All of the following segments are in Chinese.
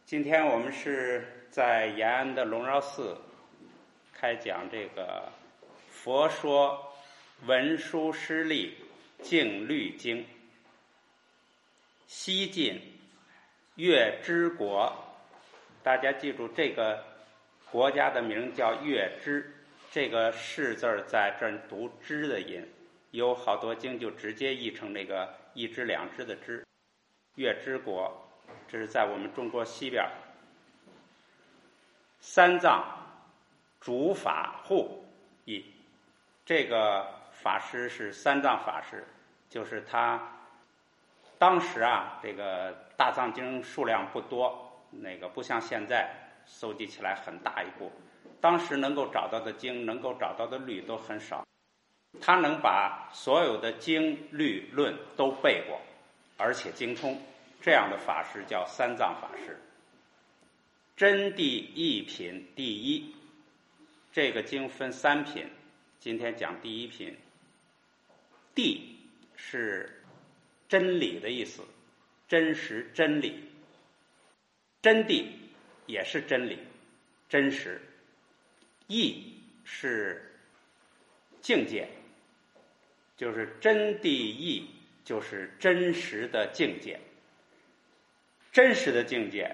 今天我们是在延安的龙饶寺开讲这个佛说文殊师利净律经，西晋月支国，大家记住这个国家的名叫月支，这个士字在这儿读支的音，有好多经就直接译成那个一支两支的支。月支国，这是在我们中国西边。三藏主法护译，这个法师是三藏法师，就是他当时这个大藏经数量不多，不像现在搜集起来很大一部，当时能够找到的经，能够找到的律都很少，他能把所有的经律论都背过，而且精通，这样的法师叫三藏法师。真谛一品第一，这个经分三品，今天讲第一品。谛是真理的意思，真实真理。真谛也是真理，真实。义是境界，就是真谛义，就是真实的境界。真实的境界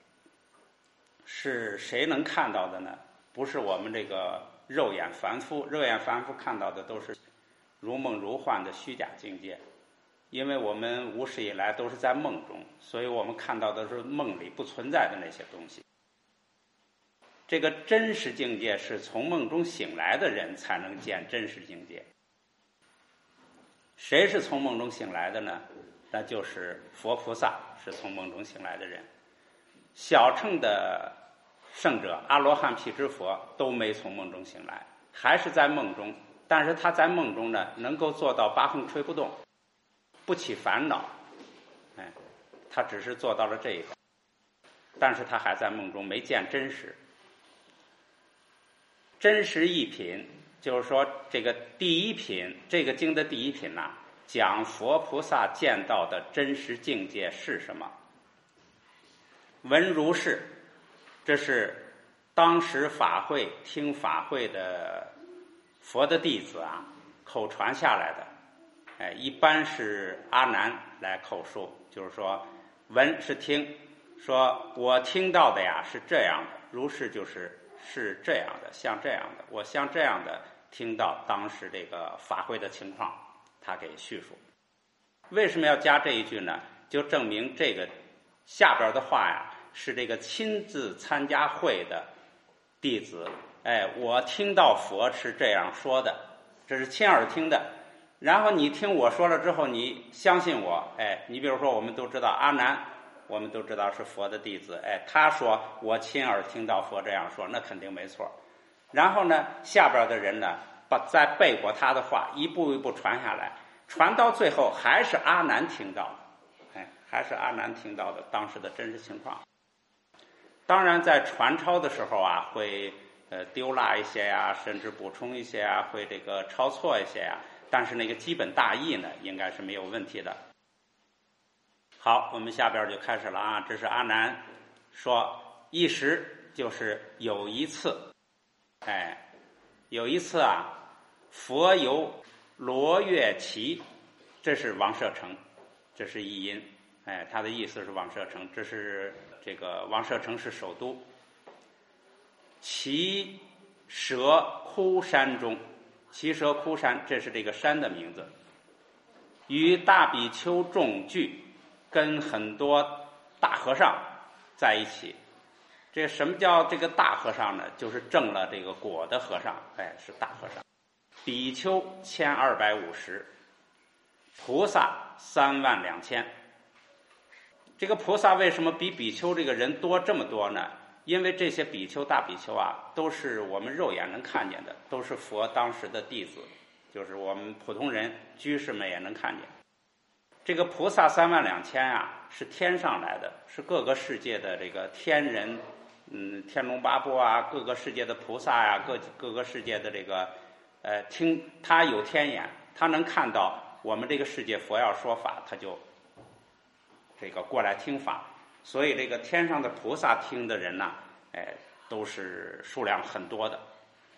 是谁能看到的呢？不是我们这个肉眼凡夫看到的都是如梦如幻的虚假境界，因为我们无始以来都是在梦中，所以我们看到的是梦里不存在的那些东西。这个真实境界是从梦中醒来的人才能见真实境界。谁是从梦中醒来的呢？那就是佛菩萨，是从梦中醒来的人。小乘的圣者阿罗汉辟支佛都没从梦中醒来，还是在梦中，但是他在梦中呢，能够做到八风吹不动，不起烦恼，他只是做到了这一点，但是他还在梦中没见真实。真实一品，就是说这个第一品，这个经的第一品讲佛菩萨见到的真实境界是什么。闻如是，这是当时法会听法会的佛的弟子口传下来的。一般是阿难来口述，就是说闻是听，说我听到的是这样的，如是是这样的，像这样的，我像这样的听到当时这个法会的情况，他给叙述。为什么要加这一句呢？就证明这个下边的话是这个亲自参加会的弟子，我听到佛是这样说的，这是亲耳听的。然后你听我说了之后，你相信我，你比如说我们都知道阿难，我们都知道是佛的弟子，他说我亲耳听到佛这样说，那肯定没错。然后呢，下边的人呢，再背过他的话，一步一步传下来，传到最后还是阿难听到的，还是阿难听到的当时的真实情况。当然在传抄的时候会丢落一些甚至补充一些会这个抄错一些但是那个基本大意呢应该是没有问题的。好，我们下边就开始了这是阿难说，一时就是有一次，有一次佛游罗月齐，这是王舍城，这是译音，他的意思是王舍城，这是这个王舍城是首都。奇蛇窟山中，奇蛇窟山，这是这个山的名字。与大比丘众聚，跟很多大和尚在一起。这什么叫这个大和尚呢？就是证了这个果的和尚，是大和尚。比丘1250，菩萨32000。这个菩萨为什么比比丘这个人多这么多呢？因为这些比丘大比丘都是我们肉眼能看见的，都是佛当时的弟子，就是我们普通人居士们也能看见。这个菩萨32000是天上来的，是各个世界的这个天人，天龙八部各个世界的菩萨各个世界的这个听他有天眼，他能看到我们这个世界佛要说法，他就这个过来听法。 所以这个天上的菩萨听的人呢，都是数量很多的。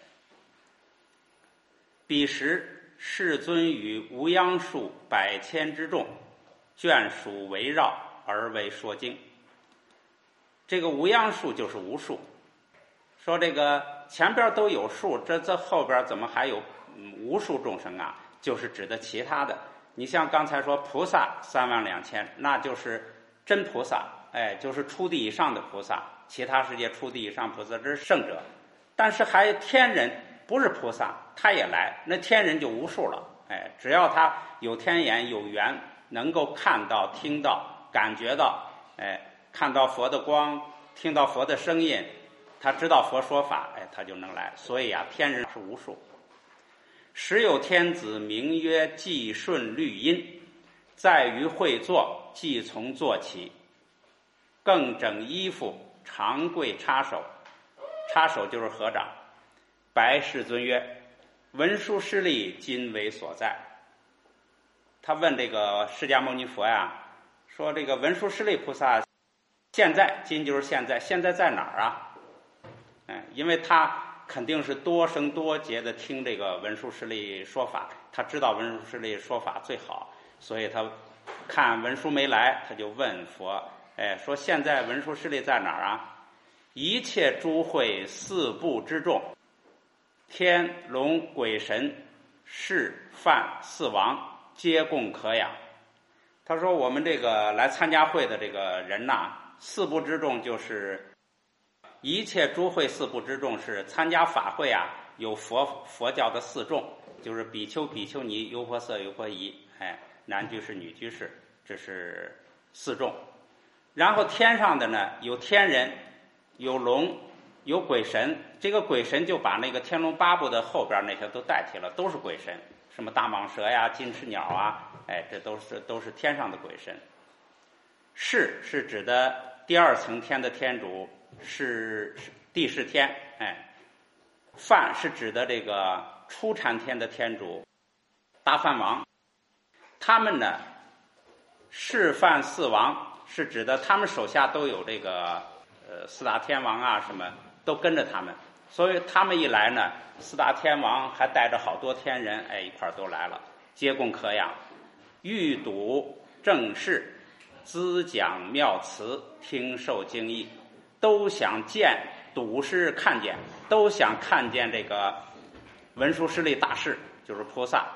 彼时世尊与无央数百千之众，眷属围绕而为说经。这个无央数就是无数，说这个前边都有数，这后边怎么还有无数众生啊？就是指的其他的。你像刚才说菩萨32000，那就是真菩萨，就是初地以上的菩萨，其他世界初地以上菩萨这是圣者。但是还有天人不是菩萨，他也来，那天人就无数了。只要他有天眼有缘，能够看到、听到、感觉到，看到佛的光，听到佛的声音，他知道佛说法，他就能来。所以啊，天人是无数。时有天子名曰季顺律音，在于会坐，即从坐起，更整衣服，长跪插手。插手就是合掌。白世尊曰：文殊师利今为所在。他问这个释迦牟尼佛呀，说这个文殊师利菩萨现在，今就是现在，现在在哪儿啊？因为他肯定是多生多劫的听这个文殊师利说法，他知道文殊师利说法最好，所以他看文殊没来，他就问佛，说现在文殊师利在哪儿啊？一切诸会四部之众，天龙鬼神释梵四王皆共可养。他说我们这个来参加会的这个人呐，四部之众就是一切诸会四部之众，是参加法会啊，有佛教的四众，就是比丘、比丘尼、优婆塞、优婆夷，男居士、女居士，这是四众。然后天上的呢，有天人，有龙，有鬼神。这个鬼神就把那个天龙八部的后边那些都代替了，都是鬼神，什么大蟒蛇呀、金翅鸟啊，这都是天上的鬼神。是指的第二层天的天主，是地释天。梵是指的这个初禅天的天主，大梵王。他们呢，释梵四王是指的他们手下都有这个四大天王啊，什么都跟着他们。所以他们一来呢，四大天王还带着好多天人，一块儿都来了，皆共可养。欲睹正事，咨讲妙词，听受经义，都想见，睹是看见，都想看见这个文殊师利大士，就是菩萨。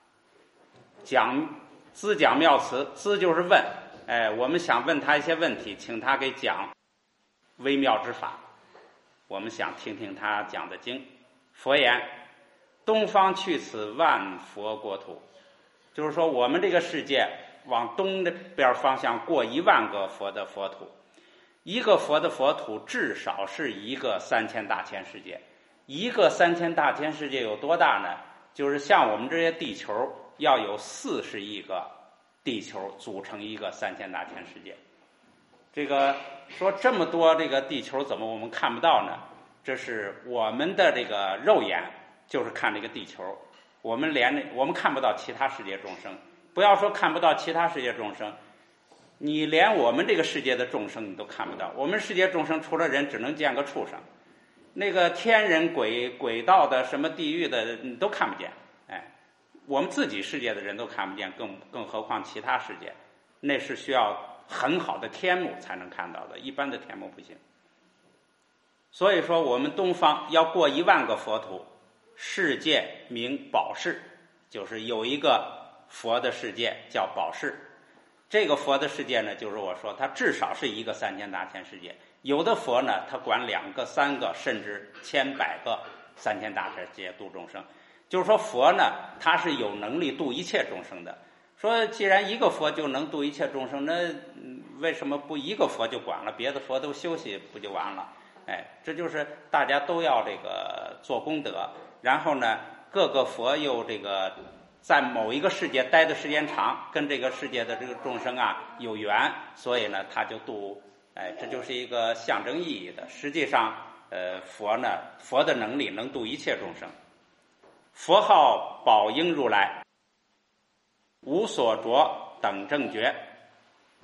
咨讲妙词，咨就是问，我们想问他一些问题，请他给讲微妙之法，我们想听听他讲的经。佛言：东方去此万佛国土，就是说我们这个世界往东那边方向过10000个佛的佛土，一个佛的佛土至少是一个3000大千世界。一个3000大千世界有多大呢？就是像我们这些地球要有40亿个地球组成一个3000大千世界。这个说这么多这个地球怎么我们看不到呢？这是我们的这个肉眼就是看这个地球，我们看不到其他世界众生。不要说看不到其他世界众生，你连我们这个世界的众生你都看不到。我们世界众生除了人只能见个畜生，那个天人鬼道的什么地狱的你都看不见。我们自己世界的人都看不见，更何况其他世界，那是需要很好的天目才能看到的，一般的天目不行。所以说我们东方要过10000个佛土，世界名宝世，就是有一个佛的世界叫宝世。这个佛的世界呢，就是我说它至少是一个3000大千世界。有的佛呢，他管2个、3个，甚至千百个3000大千世界度众生。就是说佛呢，他是有能力度一切众生的。说既然一个佛就能度一切众生，那为什么不一个佛就管了，别的佛都休息不就完了？这就是大家都要这个做功德，然后呢，各个佛又这个在某一个世界待的时间长，跟这个世界的这个众生啊有缘，所以呢他就度，这就是一个象征意义的。实际上，佛的能力能度一切众生。佛号宝应如来，无所着等正觉。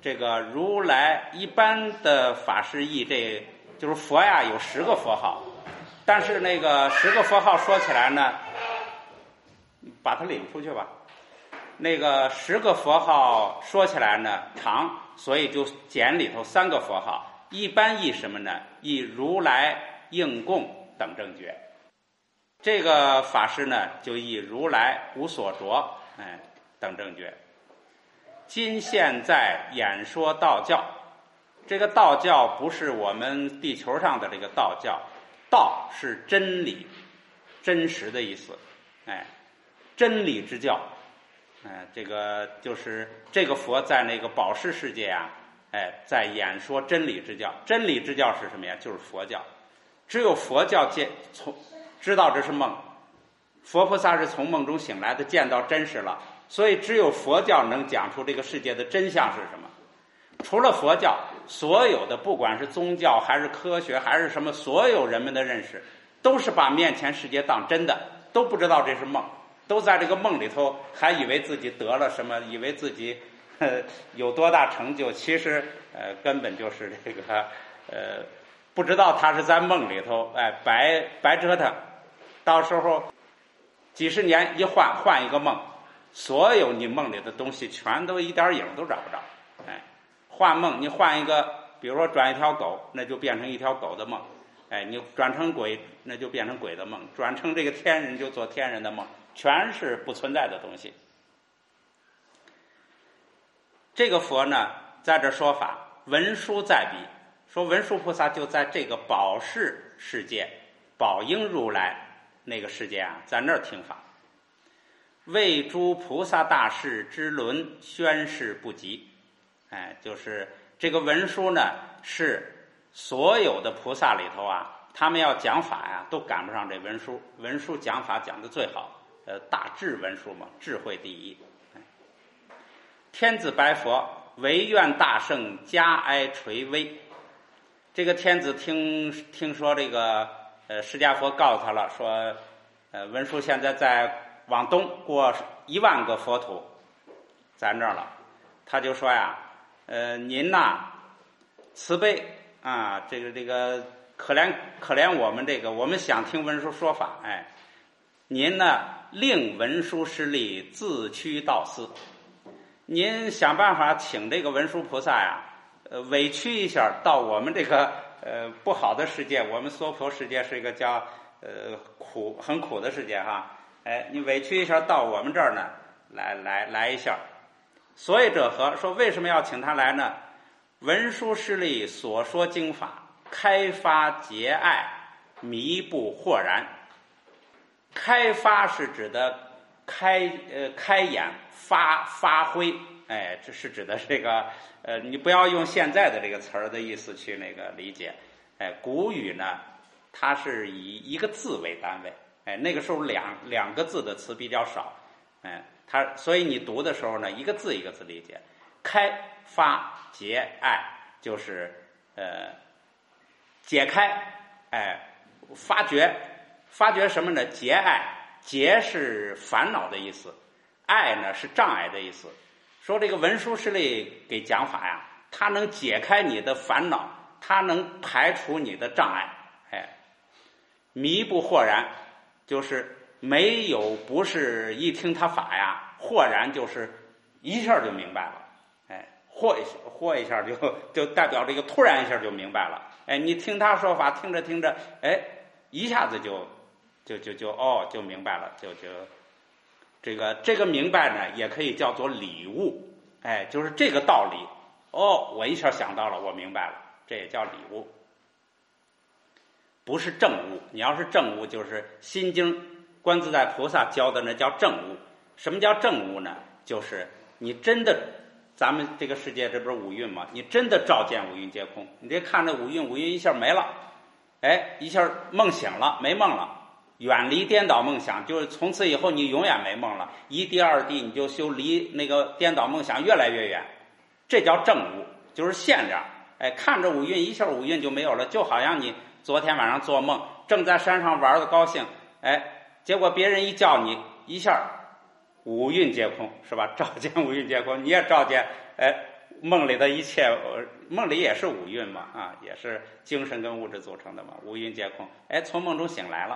这个如来一般的法师译这就是佛呀有10个佛号，但是那个10个佛号说起来呢，把它领出去吧。那个10个佛号说起来呢长，所以就减里头3个佛号。一般译什么呢？译如来应供等正觉。这个法师呢就译如来无所着等正觉。今现在演说道教，这个道教不是我们地球上的这个道教，道是真理、真实的意思，真理之教，这个就是这个佛在那个宝世世界啊，在演说真理之教。真理之教是什么呀？就是佛教。只有佛教知道这是梦，佛菩萨是从梦中醒来的，见到真实了，所以只有佛教能讲出这个世界的真相是什么。除了佛教，所有的不管是宗教还是科学还是什么，所有人们的认识都是把面前世界当真的，都不知道这是梦，都在这个梦里头还以为自己得了什么，以为自己有多大成就，其实根本就是这个不知道他是在梦里头白折腾。到时候几十年一换一个梦，所有你梦里的东西全都一点影都找不着。换梦你换一个，比如说转一条狗，那就变成一条狗的梦，你转成鬼，那就变成鬼的梦，转成这个天人就做天人的梦，全是不存在的东西。这个佛呢在这说法，文殊在彼，说文殊菩萨就在这个宝世世界，宝应如来那个世界啊，在那儿听法，为诸菩萨大士之轮宣示不及。就是这个文殊呢，是所有的菩萨里头啊，他们要讲法呀，都赶不上这文殊。文殊讲法讲得最好，大智文殊嘛，智慧第一。天子白佛，唯愿大圣加哀垂危。这个天子听说这个释迦佛告诉他了，说文殊现在在往东过1万个佛土，在那儿了，他就说呀，您呐，慈悲啊，这个可怜我们这个，我们想听文殊说法，您呢令文殊师利自驱道司，您想办法请这个文殊菩萨呀，委屈一下到我们这个不好的世界，我们娑婆世界是一个叫很苦的世界哈，你委屈一下到我们这儿呢，来一下。所以者何？说为什么要请他来呢？文殊师利所说经法，开发结爱，弥不豁然。开发是指的开眼发挥，这是指的这个你不要用现在的这个词儿的意思去那个理解。古语呢，它是以一个字为单位，那个时候两个字的词比较少，所以你读的时候呢，一个字一个字理解。开发结爱就是解开，发掘什么呢？结爱，结是烦恼的意思，爱呢是障碍的意思。说这个文殊师利给讲法呀，它能解开你的烦恼，它能排除你的障碍，弥不豁然，就是没有不是一听他法呀，豁然就是一下就明白了，豁一下就代表这个突然一下就明白了，你听他说法，听着，一下子就明白了，这个明白呢，也可以叫做理悟，就是这个道理，我一下想到了，我明白了，这也叫理悟，不是正悟。你要是正悟，就是心经观自在菩萨教的那叫正悟。什么叫正悟呢？就是你真的，咱们这个世界这不是五蕴吗？你真的照见五蕴皆空，你这看着五蕴一下没了，一下梦醒了，没梦了，远离颠倒梦想，就是从此以后你永远没梦了，一地二地你就修离那个颠倒梦想越来越远，这叫正悟，就是现量。看着五蕴，一下五蕴就没有了，就好像你昨天晚上做梦，正在山上玩的高兴，结果别人一叫你，一下五蕴皆空，是吧？照见五蕴皆空，你也照见梦里的一切，梦里也是五蕴嘛，啊，也是精神跟物质组成的嘛，五蕴皆空。哎，从梦中醒来了，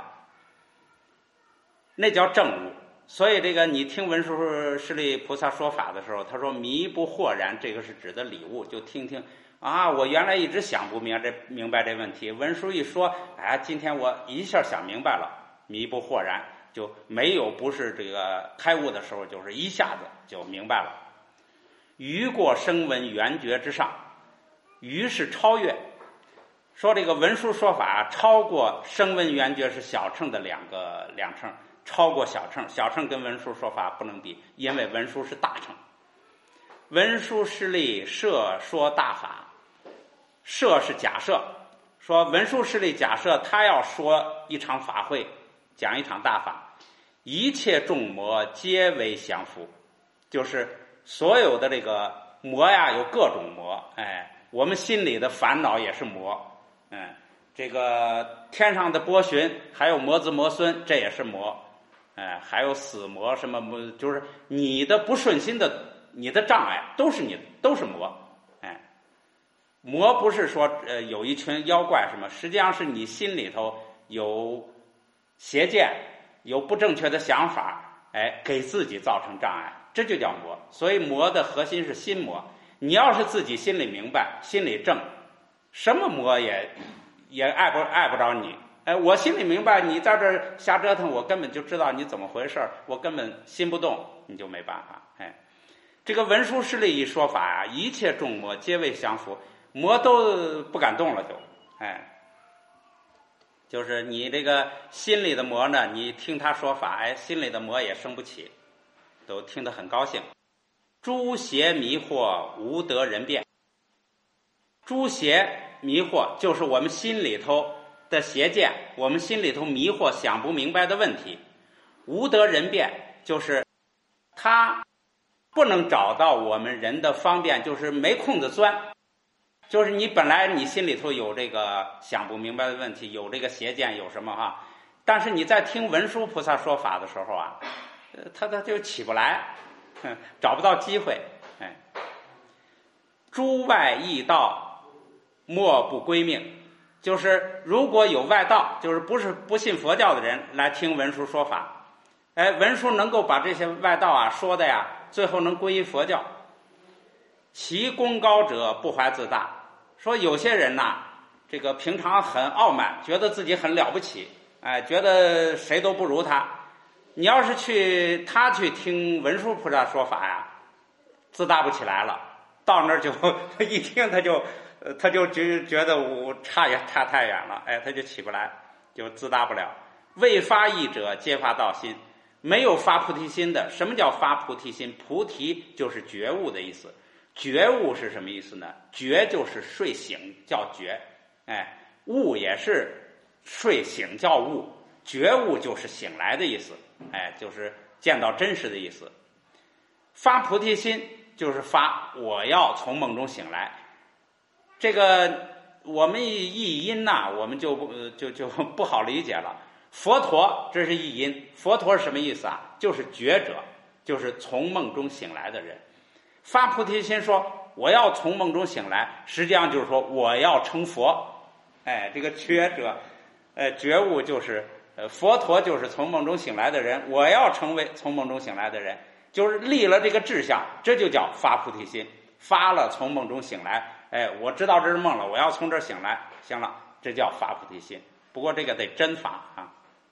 那叫正悟。所以这个你听文殊师利菩萨说法的时候，他说迷不惑然，这个是指的理悟，就听听啊，我原来一直想不明白这问题，文殊一说，哎，今天我一下想明白了，迷不惑然，就没有不是这个开悟的时候，就是一下子就明白了。于过声闻缘觉之上，于是超越，说这个文殊说法超过声闻缘觉是小乘的两乘，超过小乘，小乘跟文殊说法不能比，因为文殊是大乘。文殊师利设说大法，设是假设，说文殊师利假设他要说一场法会，讲一场大法，一切众魔皆为降伏，就是所有的这个魔呀，有各种魔，哎，我们心里的烦恼也是魔，这个天上的波旬，还有魔子魔孙，这也是魔，还有死魔什么魔，就是你的不顺心的，你的障碍都是魔，哎，魔不是说有一群妖怪什么，实际上是你心里头有邪见，有不正确的想法，哎，给自己造成障碍，这就叫魔。所以魔的核心是心魔。你要是自己心里明白，心里正，什么魔也碍不着你。哎，我心里明白，你在这儿瞎折腾，我根本就知道你怎么回事，我根本心不动，你就没办法。哎，这个文殊师利一说法啊，一切众魔皆为降伏，魔都不敢动了就，哎，就是你这个心里的魔呢，你听他说法，哎，心里的魔也生不起，都听得很高兴。诸邪迷惑无得人辩，诸邪迷惑就是我们心里头的邪见，我们心里头迷惑想不明白的问题，无得人辩就是他不能找到我们人的方便，就是没空子钻，就是你本来你心里头有这个想不明白的问题，有这个邪见，有什么哈，但是你在听文殊菩萨说法的时候啊，他就起不来，找不到机会。哎，诸外异道莫不归命，就是如果有外道，就是不信佛教的人来听文殊说法，哎，文殊能够把这些外道啊说的呀，最后能归于佛教。其功高者不怀自大，说有些人呐，这个平常很傲慢，觉得自己很了不起，哎，觉得谁都不如他。你要是去听文殊菩萨说法呀，自大不起来了，到那儿就一听他就觉得我差太远了，哎，他就起不来，就自大不了。未发意者皆发道心，没有发菩提心的，什么叫发菩提心？菩提就是觉悟的意思。觉悟是什么意思呢？觉就是睡醒叫觉，哎，悟也是睡醒叫悟，觉悟就是醒来的意思，哎，就是见到真实的意思。发菩提心就是发我要从梦中醒来。这个我们译音呐，我们就不好理解了。佛陀这是译音，佛陀是什么意思啊？就是觉者，就是从梦中醒来的人。发菩提心说我要从梦中醒来，实际上就是说我要成佛。哎，这个觉者，觉悟就是佛陀就是从梦中醒来的人，我要成为从梦中醒来的人，就是立了这个志向，这就叫发菩提心。发了从梦中醒来，哎，我知道这是梦了，我要从这儿醒来，行了，这叫发菩提心。不过这个得真发啊。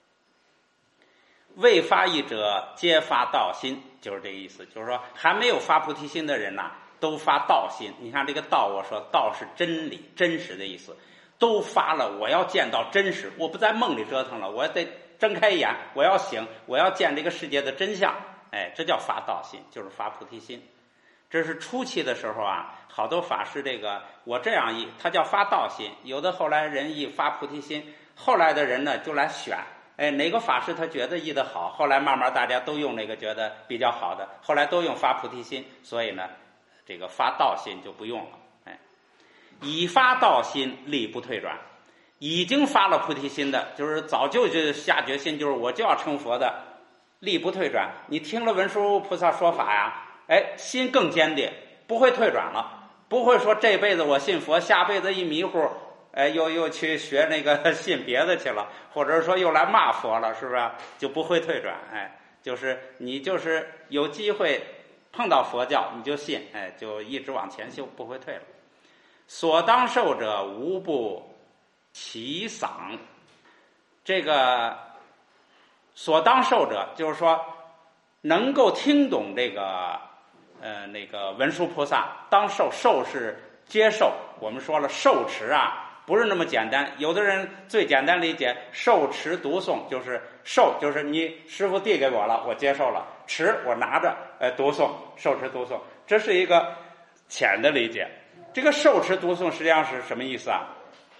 未发意者皆发道心，就是这个意思，就是说还没有发菩提心的人呐，都发道心。你看这个道，我说道是真理真实的意思，都发了我要见到真实，我不在梦里折腾了，我得睁开眼，我要醒，我要见这个世界的真相，哎，这叫发道心，就是发菩提心。这是初期的时候啊，好多法师这个我这样译，他叫发道心，有的后来人译发菩提心，后来的人呢就来选，哎，哪个法师他觉得译得好，后来慢慢大家都用那个觉得比较好的，后来都用发菩提心，所以呢这个发道心就不用了。哎，已发道心力不退转，已经发了菩提心的，就是早就下决心，就是我就要成佛的，力不退转。你听了文殊菩萨说法呀，哎，心更坚定，不会退转了。 不会说这辈子我信佛，下辈子一迷糊，又去学那个信别的去了，或者说又来骂佛了，是不是？就不会退转。就是你就是有机会碰到佛教，你就信，就一直往前修，不会退了。所当受者，无不其赏。这个所当受者，就是说能够听懂这个那个文殊菩萨当受，受是接受。我们说了，受持啊不是那么简单。有的人最简单理解受持读诵，就是受就是你师父递给我了，我接受了；持我拿着读诵，受持读诵，这是一个浅的理解。这个受持读诵实际上是什么意思啊？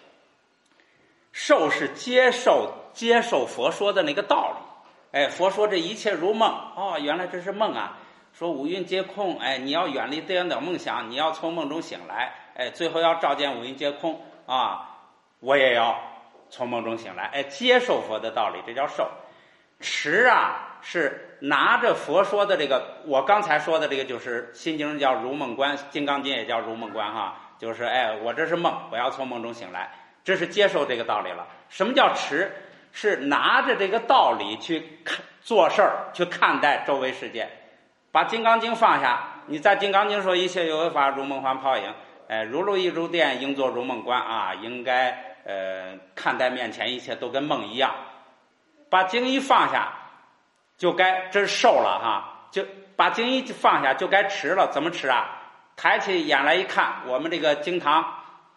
受是接受佛说的那个道理。佛说这一切如梦，原来这是梦啊。说五蕴皆空，你要远离颠倒梦想，你要从梦中醒来，最后要照见五蕴皆空啊！我也要从梦中醒来，接受佛的道理，这叫受。持啊是拿着佛说的这个，我刚才说的这个就是心经叫如梦观，金刚经也叫如梦观哈，就是我这是梦，我要从梦中醒来，这是接受这个道理了。什么叫持？是拿着这个道理去做事儿，去看待周围世界。把金刚经放下，你在金刚经说一切有为法如梦幻泡影，如露亦如电，应作如梦观啊，应该看待面前一切都跟梦一样。把经一放下，就该这是受了哈，就把经一放下就该持了。怎么持啊？抬起眼来一看，我们这个经堂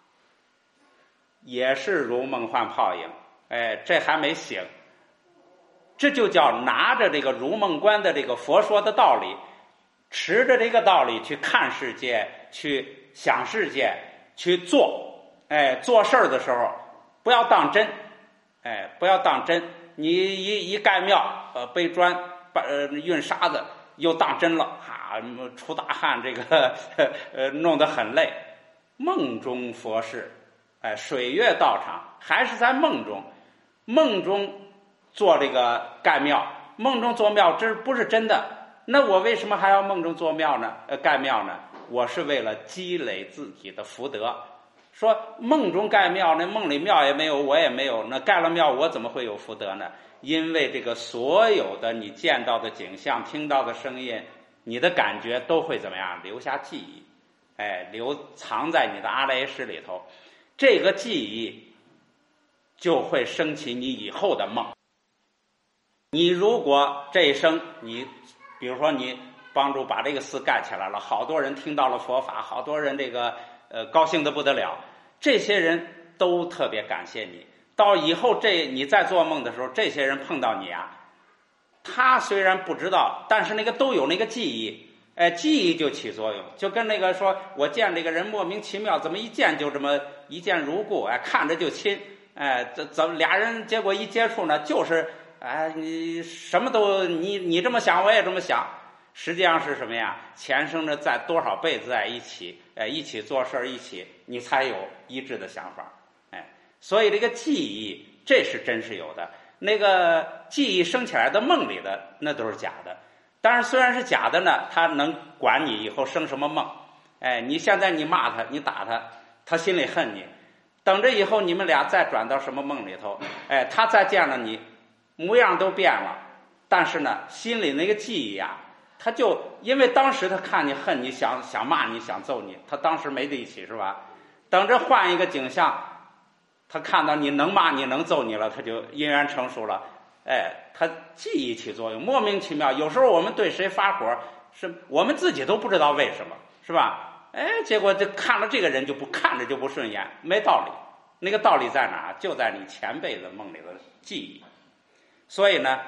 也是如梦幻泡影，这还没醒，这就叫拿着这个如梦观的这个佛说的道理，持着这个道理去看世界，去想世界，去做。做事儿的时候不要当真，不要当真。你一盖庙，背砖，运沙子，又当真了，出大汗，这个弄得很累。梦中佛事，水月道场，还是在梦中，梦中做这个盖庙，梦中做庙，这不是真的。那我为什么还要梦中做庙呢？盖庙呢？我是为了积累自己的福德。说梦中盖庙，那梦里庙也没有，我也没有，那盖了庙我怎么会有福德呢？因为这个所有的你见到的景象，听到的声音，你的感觉都会怎么样？留下记忆，藏在你的阿赖耶识里头，这个记忆就会升起你以后的梦。你如果这一生你比如说你帮助把这个寺盖起来了，好多人听到了佛法，好多人这个高兴得不得了，这些人都特别感谢你。到以后你再做梦的时候，这些人碰到你啊，他虽然不知道，但是那个都有那个记忆，记忆就起作用，就跟那个说我见这个人莫名其妙，怎么一见就这么一见如故，看着就亲，怎么俩人结果一接触呢，就是你什么都你这么想，我也这么想。实际上是什么呀？前生的在多少辈子在一起，一起做事一起，你才有一致的想法。所以这个记忆，这是真是有的。那个记忆升起来的梦里的，那都是假的。但是虽然是假的呢，他能管你以后生什么梦。你现在你骂他，你打他，他心里恨你。等着以后你们俩再转到什么梦里头，他再见了你，模样都变了，但是呢，心里那个记忆啊，他就因为当时他看你恨你，想骂你，想揍你，他当时没在一起是吧？等着换一个景象，他看到你能骂你能揍你了，他就因缘成熟了。他记忆起作用，莫名其妙。有时候我们对谁发火，是我们自己都不知道为什么，是吧？结果就看了这个人就不看着就不顺眼，没道理。那个道理在哪？就在你前辈子梦里的记忆。所以呢，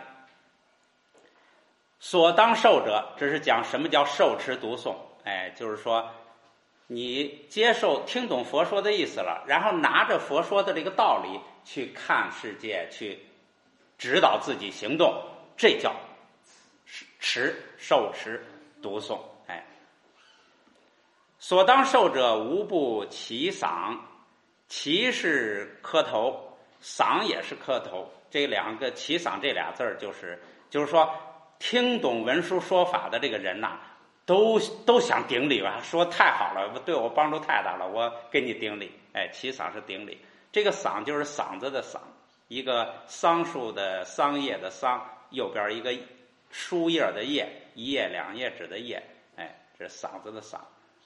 所当受者，这是讲什么叫受持读诵。就是说你接受听懂佛说的意思了，然后拿着佛说的这个道理去看世界，去指导自己行动，这叫受持读诵。所当受者，无不其赏。其是磕头，赏也是磕头。这两个其赏这俩字儿，就是说听懂文殊说法的这个人呐， 都想顶礼吧，说太好了，对我帮助太大了，我给你顶礼。哎，起嗓是顶礼，这个嗓就是嗓子的嗓，一个桑树的桑叶的桑，右边一个树叶的叶，一叶两叶指的叶，哎，这是嗓子的嗓。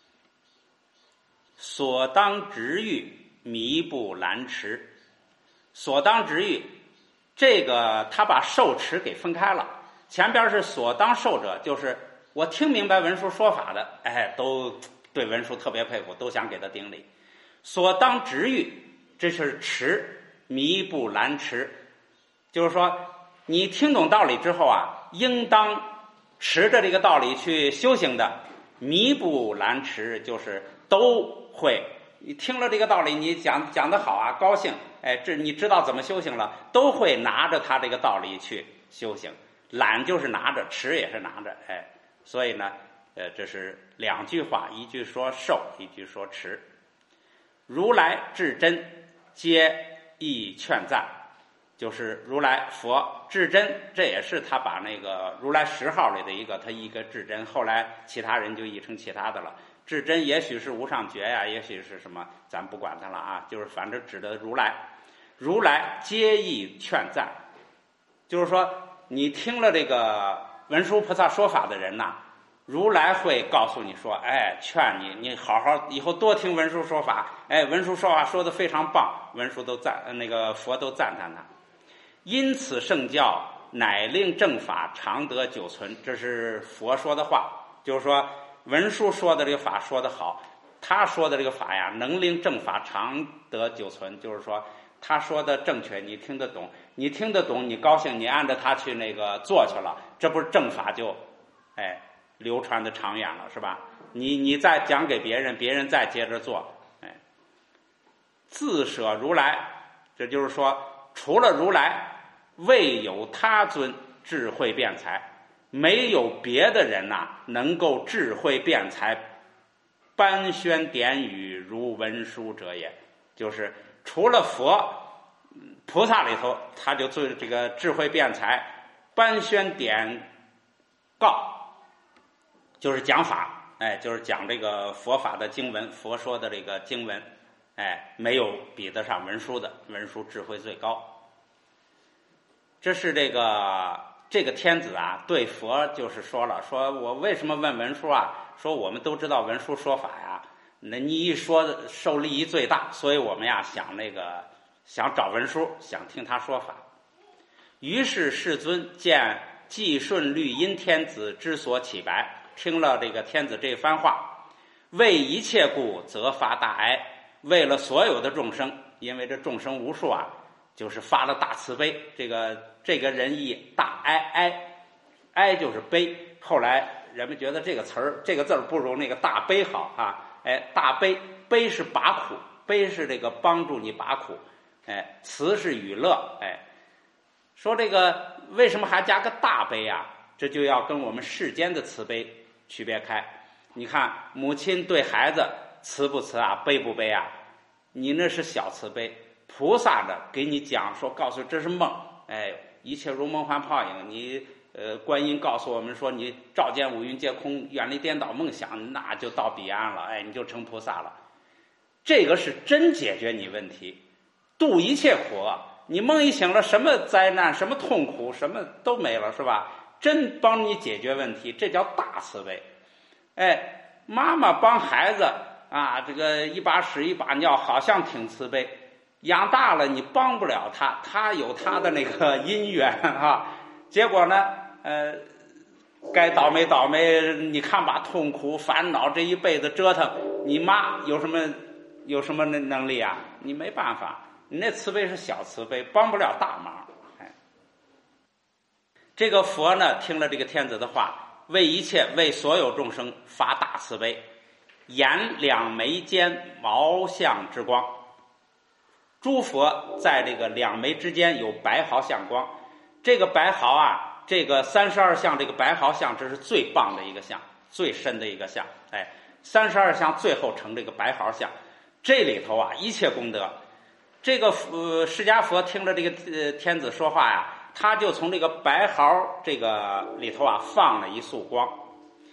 所当执欲，弥不拦持。所当执欲，这个他把受持给分开了。前边是所当受者，就是我听明白文殊说法的，哎，都对文殊特别佩服，都想给他顶礼。所当执欲，这是持，弥不拦持，就是说你听懂道理之后啊，应当持着这个道理去修行的。弥不拦持就是都会，你听了这个道理，你讲得好啊，高兴，哎，这你知道怎么修行了，都会拿着他这个道理去修行。揽就是拿着，持也是拿着，哎，所以呢，这是两句话，一句说受，一句说持。如来至真，皆亦劝赞，就是如来佛至真，这也是他把那个如来10号里的一个，他一个至真，后来其他人就译成其他的了。至真也许是无上觉呀，也许是什么，咱不管它了啊，就是反正指的如来。如来皆亦劝赞，就是说你听了这个文殊菩萨说法的人呐，如来会告诉你说，哎，劝你好好以后多听文殊说法，哎，文殊说法说的非常棒，文殊都那个佛都赞叹他。因此圣教乃令正法常得久存，这是佛说的话，就是说文殊说的这个法说得好，他说的这个法呀，能令正法常得久存，就是说他说的正确，你听得懂，你听得懂，你高兴，你按照他去那个做去了，这不是正法就哎流传的长远了，是吧？你再讲给别人，别人再接着做，哎，自舍如来，这就是说除了如来，未有他尊智慧辩才，没有别的人呐，能够智慧辩才，颁宣典语如文殊者也。就是除了佛菩萨里头，他就做这个智慧辩才，颁宣典告，就是讲法，哎，就是讲这个佛法的经文，佛说的这个经文，哎，没有比得上文殊的，文殊智慧最高。这是这个天子啊，对佛就是说了，说我为什么问文殊啊？说我们都知道文殊说法呀，那你一说受利益最大，所以我们呀想找文殊，想听他说法。于是世尊见季顺律因天子之所起白，听了这个天子这番话，为一切故则发大哀，为了所有的众生，因为这众生无数啊，就是发了大慈悲。这个人意大哀就是悲，后来人们觉得这个字儿不如那个大悲好啊，哎，大悲是拔苦，悲是这个帮助你拔苦，哎，慈是与乐，哎，说这个为什么还加个大悲啊？这就要跟我们世间的慈悲区别开。你看母亲对孩子慈不慈啊，悲不悲啊？你那是小慈悲，菩萨的给你讲说，告诉这是梦，哎，一切如梦幻泡影。你观音告诉我们说，你照见五蕴皆空，远离颠倒梦想，那就到彼岸了，哎，你就成菩萨了。这个是真解决你问题，度一切苦。你梦一醒了，什么灾难，什么痛苦，什么都没了，是吧？真帮你解决问题，这叫大慈悲。哎，妈妈帮孩子啊，这个一把屎一把尿，好像挺慈悲，养大了你帮不了他，他有他的那个因缘啊。结果呢，该倒霉倒霉，你看把痛苦烦恼这一辈子折腾，你妈有什么能力啊？你没办法，你那慈悲是小慈悲，帮不了大忙。哎，这个佛呢，听了这个天子的话，为所有众生发大慈悲，眼两眉间毛相之光。诸佛在这个两眉之间有白毫相光，这个白毫啊，这个32相，这个白毫相，这是最棒的一个相，最深的一个相。哎，32相最后成这个白毫相，这里头啊一切功德。这个释迦佛听了这个天子说话呀，他就从这个白毫这个里头啊放了一束光。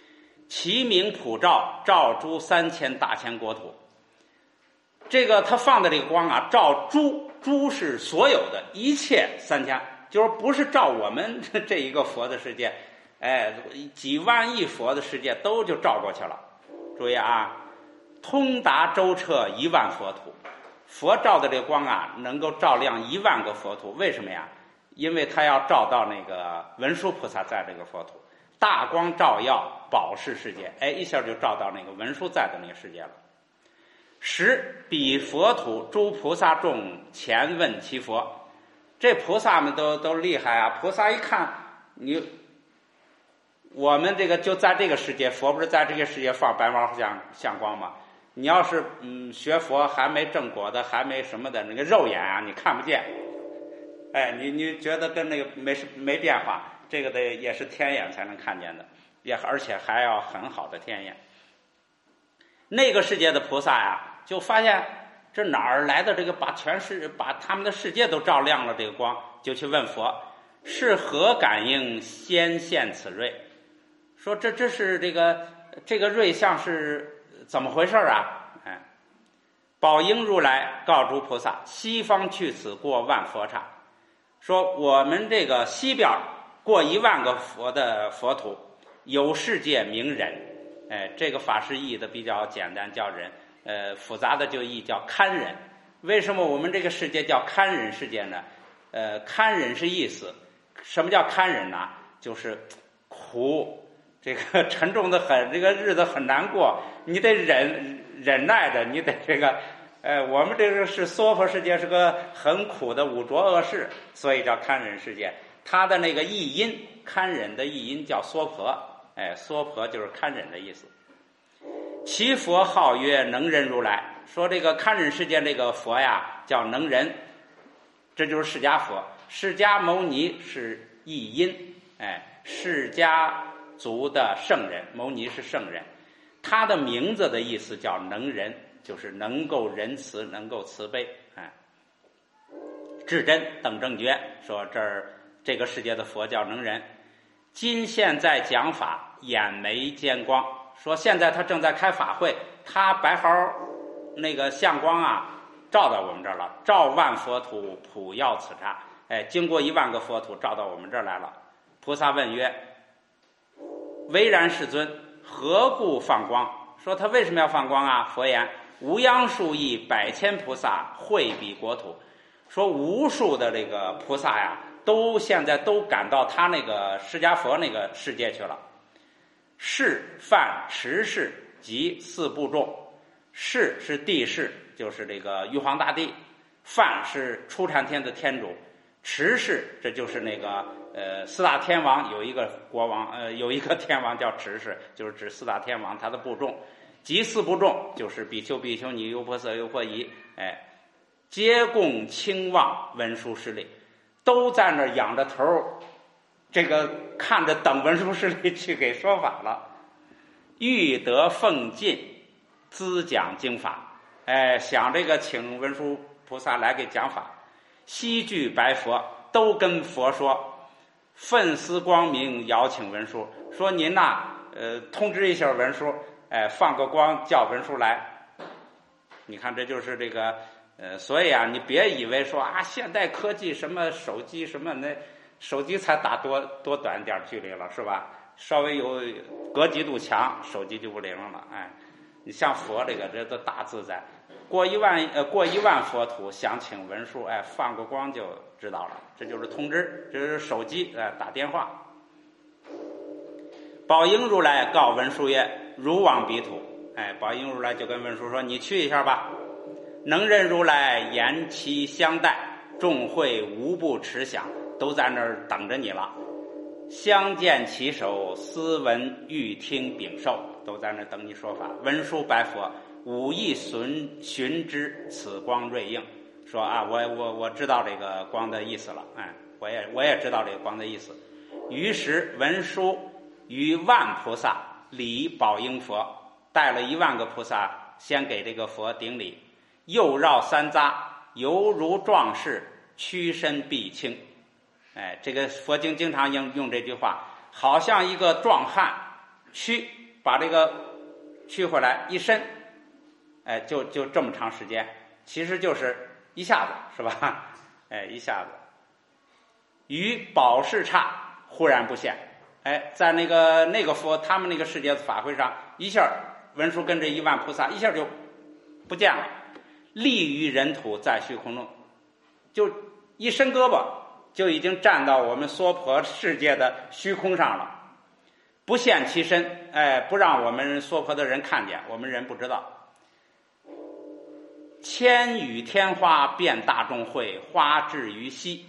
其名普照，照诸3000大千国土。这个他放的这个光啊，照诸是所有的一切3000，就是不是照我们这一个佛的世界，几万亿佛的世界都就照过去了。注意啊，通达周彻1万佛土，佛照的这个光啊，能够照亮1万个佛土。为什么呀？因为他要照到那个文殊菩萨在这个佛土，大光照耀宝世世界，一下就照到那个文殊在的那个世界了。时彼佛土诸菩萨众前问其佛，这菩萨们都厉害啊！菩萨一看我们这个就在这个世界，佛不是在这个世界放白毛相光吗？你要是学佛还没正果的，还没什么的，那个肉眼啊你看不见，你觉得跟那个没变化，这个的也是天眼才能看见的，而且还要很好的天眼。那个世界的菩萨呀，就发现这哪儿来的这个把他们的世界都照亮了这个光，就去问佛，是何感应先现此瑞？说这是这个瑞相是怎么回事啊？宝应如来告诸菩萨，西方去此过万佛刹。说我们这个西边过1万个佛的佛土，有世界名忍。这个法师译的比较简单，叫忍。复杂的就译叫堪忍。为什么我们这个世界叫堪忍世界呢？堪忍是意思，什么叫堪忍呢？就是苦，这个沉重的很，这个日子很难过，你得忍耐着，你得这个，我们这个是娑婆世界，是个很苦的五浊恶世，所以叫堪忍世界。它的那个译音，堪忍的译音叫娑婆，娑婆就是堪忍的意思。其佛号曰能忍如来，说这个堪忍世界这个佛呀叫能忍，这就是释迦佛。释迦牟尼是译音，释迦族的圣人，牟尼是圣人，他的名字的意思叫能忍，就是能够仁慈，能够慈悲。至真等正觉说这个世界的佛叫能忍。今现在讲法，眼眉兼光，说现在他正在开法会，他白毫那个相光啊照到我们这儿了，照万佛土普耀此刹，经过1万个佛土照到我们这儿来了。菩萨问曰：唯然世尊，何故放光？说他为什么要放光啊？佛言：无央数亿百千菩萨会彼国土。说无数的这个菩萨呀，现在都赶到他那个释迦佛那个世界去了。世梵持世及4部众，世是帝释，就是这个玉皇大帝；梵是出产天的天主；持世这就是那个4大天王，有一个国王，有一个天王叫持世，就是指4大天王他的部众。及4部众就是比丘、比丘尼、优婆塞、优婆夷，皆共清望文殊师利，都在那儿仰着头，这个看着等文殊师利去给说法了。欲得奉进，资讲经法，想这个请文殊菩萨来给讲法。悉具白佛，都跟佛说，奋思光明，邀请文殊，说您呐，通知一下文殊，放个光叫文殊来。你看这就是这个所以啊，你别以为说啊，现代科技什么手机什么，那手机才打多短点距离了，是吧？稍微有隔几度墙，手机就不灵了。你像佛这都大自在，过一万佛土，想请文殊，放个光就知道了，这就是通知，这是手机打电话。宝应如来告文殊曰：汝往彼土。宝应如来就跟文殊说：你去一下吧。能忍如来言其相待，众会无不持想，都在那儿等着你了。相见其手，斯闻欲听禀受，都在那儿等你说法。文殊白佛：吾亦寻知此光瑞应。说啊，我知道这个光的意思了，我也知道这个光的意思。于是文殊于万菩萨礼宝应佛，带了1万个菩萨，先给这个佛顶礼。又绕3匝，犹如壮士，屈身必轻。这个佛经经常用这句话，好像一个壮汉屈把这个取回来一伸，哎，就这么长时间，其实就是一下子，是吧？哎，一下子。与宝世刹忽然不现，哎，在那个佛他们那个世界的法会上，一下文殊跟这1万菩萨一下就不见了，立于人土在虚空中，就一伸胳膊就已经站到我们娑婆世界的虚空上了，不现其身，哎，不让我们娑婆的人看见，我们人不知道。千雨天花遍大众会，花至于膝。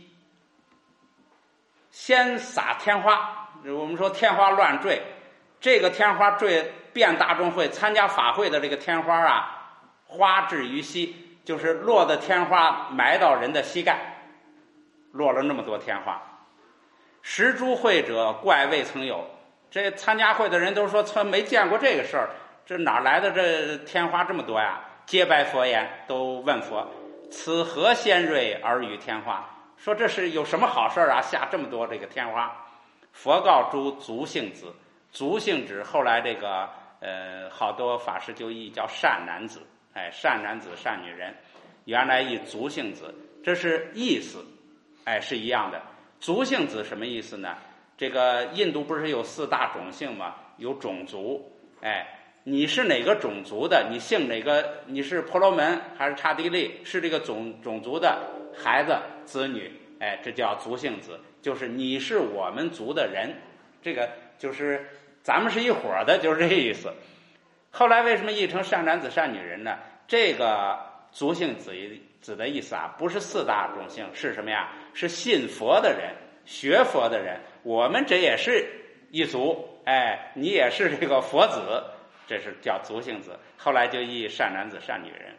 先撒天花，我们说天花乱坠，这个天花坠遍大众会，参加法会的这个天花啊，花至于膝，就是落的天花埋到人的膝盖，落了那么多天花。十诸会者怪未曾有，这参加会的人都说从没见过这个事儿，这哪来的这天花这么多呀？皆拜佛言，都问佛，此何仙瑞而与天花？说这是有什么好事啊？下这么多这个天花。佛告诸足性子，足性指后来这个好多法师就译叫善男子，哎，善男子善女人，原来译足性子，这是意思，哎，是一样的。足性子什么意思呢？这个印度不是有4大种姓吗？有种族，哎，你是哪个种族的？你姓哪个？你是婆罗门还是刹帝利？是这个种族的孩子子女，哎，这叫族姓子，就是你是我们族的人，这个就是咱们是一伙的，就是这意思。后来为什么译成善男子善女人呢？这个族姓子的意思啊，不是4大种姓，是什么呀？是信佛的人，学佛的人，我们这也是一族，哎，你也是这个佛子，这是叫族姓子。后来就译善男子善女人。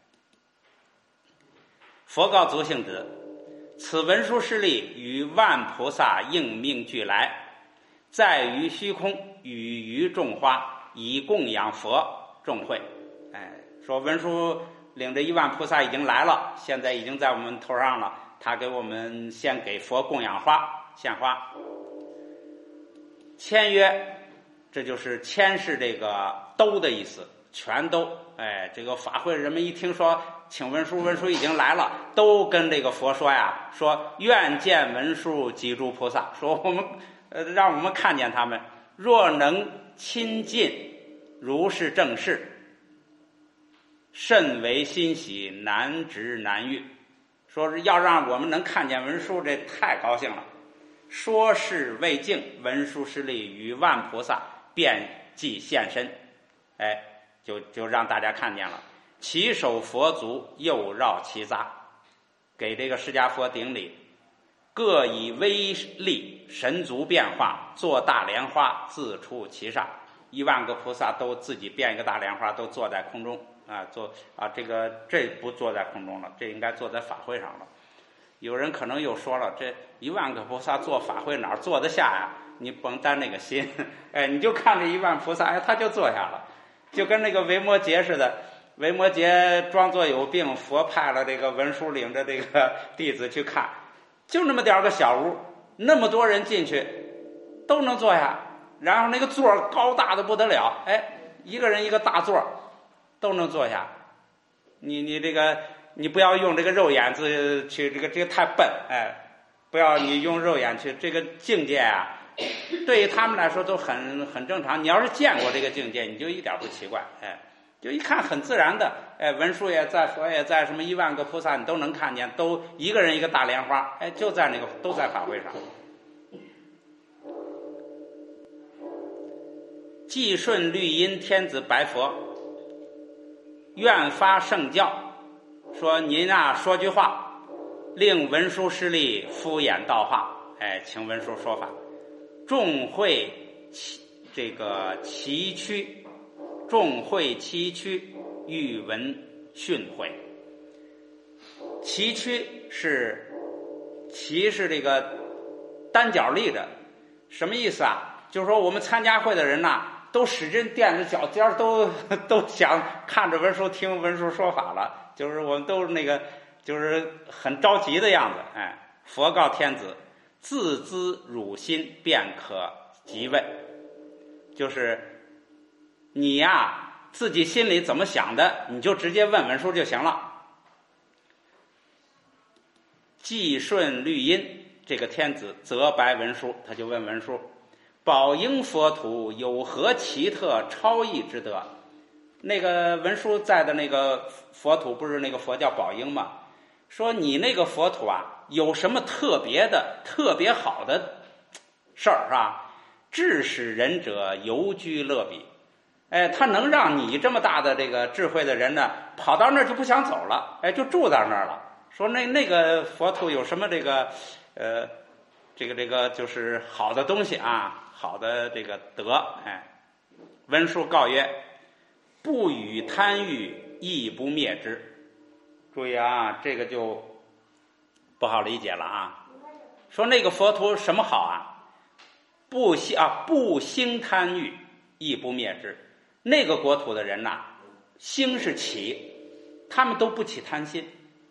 佛告族姓子，此文殊师利与万菩萨应命俱来，在于虚空，与于众花，以供养佛众会。哎，说文殊领着1万菩萨已经来了，现在已经在我们头上了，他给我们先给佛供养花，献花。签约，这就是签是这个都的意思，全都。哎，这个法会人们一听说请文殊，文殊已经来了，都跟这个佛说呀，说愿见文殊及诸菩萨，说我们让我们看见他们，若能亲近，如是正事，甚为欣喜，难值难遇。说是要让我们能看见文殊，这太高兴了。说是未尽，文殊师利与万菩萨便即现身，哎，就让大家看见了。其手佛足，又绕其匝，给这个释迦佛顶礼，各以威力神足变化，做大莲花自出其上。1万个菩萨都自己变一个大莲花，都坐在空中啊，这不坐在空中了，这应该坐在法会上了。有人可能又说了，这1万个菩萨做法会哪儿坐得下呀？你甭担那个心，哎，你就看这1万菩萨，哎，他就坐下了，就跟那个维摩诘似的。维摩诘装作有病，佛派了这个文殊领着这个弟子去看，就那么点个小屋，那么多人进去都能坐下，然后那个座高大的不得了，哎，一个人一个大座都能坐下。你这个你不要用这个肉眼子去，这个太笨，哎，不要你用肉眼去，这个境界啊，对于他们来说都很正常。你要是见过这个境界，你就一点不奇怪，哎，就一看很自然的，哎，文殊也在，佛也在，什么1万个菩萨你都能看见，都一个人一个大莲花，哎，就在那个都在法会上。既顺律音天子白佛，愿发圣教，说您啊说句话，令文殊师利敷衍道化，哎，请文殊说法。众会这个崎岖，众会崎岖，欲闻训诲。崎岖是崎是这个单脚立着，什么意思啊？就是说我们参加会的人呐，都使劲垫着脚尖，都想看着文殊听文殊说法了，就是我们都是那个就是很着急的样子。哎，佛告天子，自知汝心便可即问，就是你呀自己心里怎么想的，你就直接问文殊就行了。季顺律音这个天子责白文殊，他就问文殊：宝应佛土有何奇特超异之德？那个文殊在的那个佛土不是那个佛叫宝应吗？说你那个佛土啊有什么特别的特别好的事儿是吧？智使仁者游居乐彼。他能让你这么大的这个智慧的人呢跑到那儿就不想走了，就住在那儿了。说那个佛土有什么这个这个就是好的东西啊，好的这个德。文殊告曰：不与贪欲，亦不灭之。注意啊，这个就不好理解了啊。说那个佛土什么好啊？不兴贪欲，亦不灭之。那个国土的人呐，兴是起，他们都不起贪心，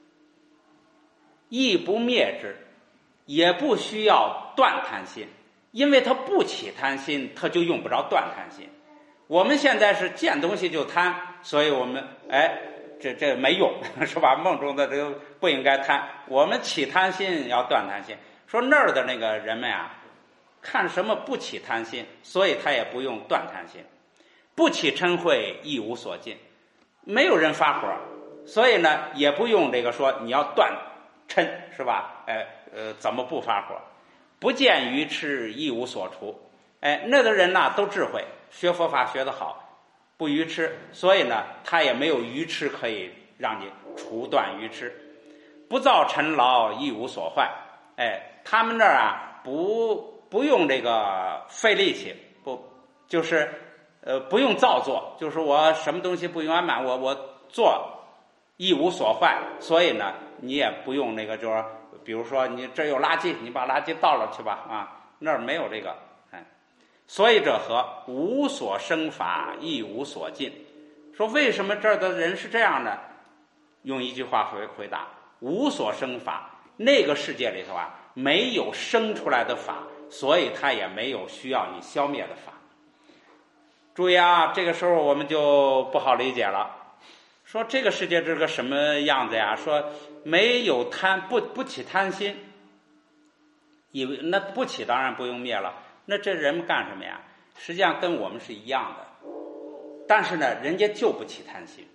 亦不灭之，也不需要断贪心，因为他不起贪心，他就用不着断贪心。我们现在是见东西就贪，所以我们这没用是吧？梦中的这个不应该贪，我们起贪心要断贪心。说那儿的那个人们啊，看什么不起贪心，所以他也不用断贪心。不起嗔恚，亦无所尽，没有人发火，所以呢也不用这个说你要断嗔是吧？怎么不发火？不见愚痴，亦无所除。那个人呢都智慧，学佛法学得好，不愚痴，所以呢他也没有愚痴可以让你除断愚痴。不造尘劳，亦无所坏。他们那儿啊不用这个费力气，就是不用造作，就是我什么东西不圆满，我做一无所坏，所以呢你也不用那个，就是比如说你这有垃圾，你把垃圾倒了去吧啊，那儿没有这个。所以者何？无所生法，亦无所尽。说为什么这儿的人是这样的？用一句话回答：无所生法。那个世界里头啊没有生出来的法，所以它也没有需要你消灭的法。注意啊，这个时候我们就不好理解了。说这个世界是个什么样子呀？说没有不起贪心，以为那不起当然不用灭了。那这人们干什么呀？实际上跟我们是一样的，但是呢人家就不起贪心，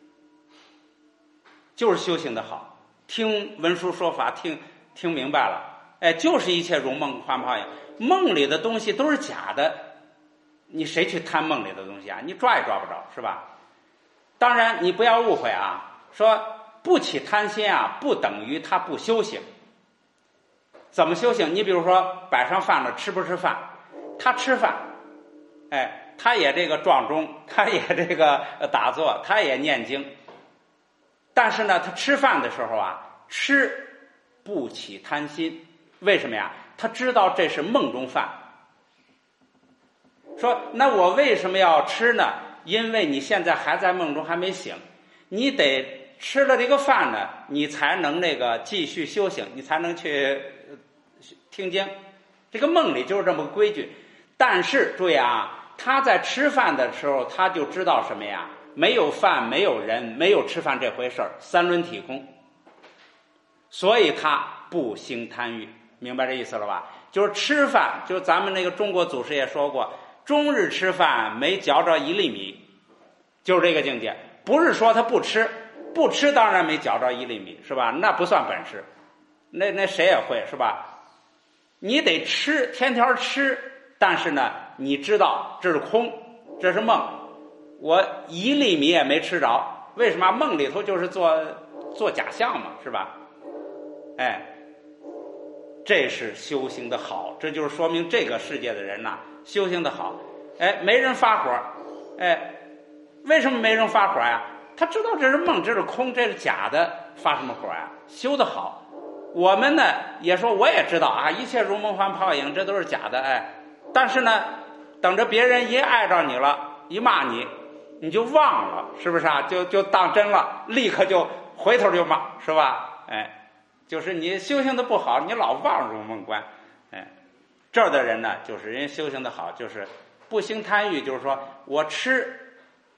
就是修行的好，听文殊说法听明白了，就是一切如梦幻泡影，梦里的东西都是假的，你谁去贪梦里的东西啊？你抓也抓不着是吧？当然你不要误会啊，说不起贪心啊不等于他不修行。怎么修行？你比如说摆上饭了，吃不吃饭？他吃饭，他也这个撞钟，他也这个打坐，他也念经，但是呢他吃饭的时候啊吃不起贪心。为什么呀？他知道这是梦中饭。说那我为什么要吃呢？因为你现在还在梦中，还没醒，你得吃了这个饭呢，你才能那个继续修行，你才能去听经。这个梦里就是这么个规矩。但是注意啊，他在吃饭的时候他就知道什么呀？没有饭，没有人，没有吃饭这回事儿，三轮体空，所以他不兴贪欲。明白这意思了吧？就是吃饭，就是咱们那个中国祖师也说过，终日吃饭没嚼着一粒米，就是这个境界。不是说他不吃，不吃当然没嚼着一粒米是吧？那不算本事，那谁也会是吧？你得吃，天天吃，但是呢你知道这是空，这是梦，我一粒米也没吃着。为什么？梦里头就是做假象嘛是吧？这是修行的好，这就是说明这个世界的人呐修行的好。没人发火，为什么没人发火呀？他知道这是梦，这是空，这是假的，发什么火呀？修得好。我们呢也说，我也知道啊，一切如梦幻泡影，这都是假的，但是呢等着别人一碍着你了，一骂你，你就忘了，是不是啊？就当真了，立刻就回头就骂，是吧？就是你修行的不好，你老忘入梦观。这儿的人呢，就是人家修行的好，就是不兴贪欲，就是说我吃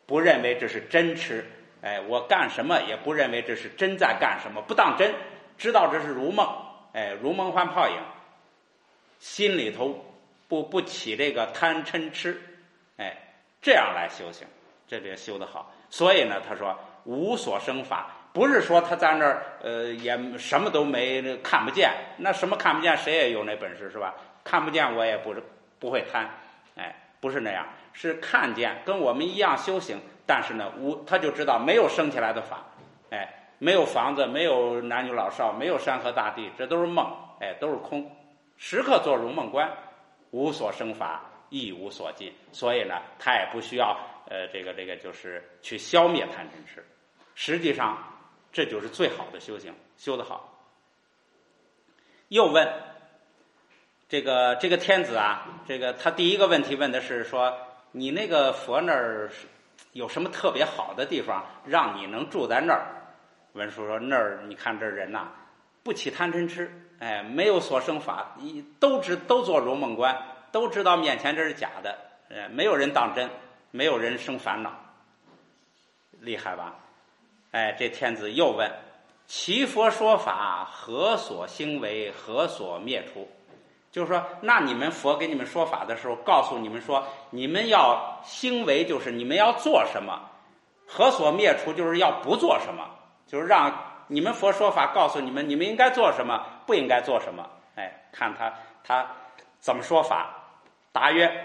不认为这是真吃，我干什么也不认为这是真在干什么，不当真，知道这是如梦，如梦幻泡影，心里头不起这个贪嗔痴，这样来修行，这就修得好。所以呢，他说无所生法，不是说他在那儿也什么都没看不见，那什么看不见谁也有那本事是吧？看不见我也不会贪，不是那样，是看见跟我们一样修行，但是呢他就知道没有生起来的法，没有房子，没有男女老少，没有山河大地，这都是梦，都是空，时刻做如梦观，无所生法，亦无所尽。所以呢，他也不需要这个就是去消灭贪嗔痴。实际上，这就是最好的修行，修得好。又问这个天子啊，他第一个问题问的是说，你那个佛那儿有什么特别好的地方，让你能住在那儿？文殊说，那儿你看这人呐，不起贪嗔痴，没有所生法，都做如梦观，都知道面前这是假的，没有人当真，没有人生烦恼，厉害吧？这天子又问，其佛说法何所兴为，何所灭除？就是说，那你们佛给你们说法的时候，告诉你们说，你们要兴为，就是你们要做什么；何所灭除，就是要不做什么。就是让你们佛说法告诉你们，你们应该做什么，不应该做什么。看他怎么说法。答曰：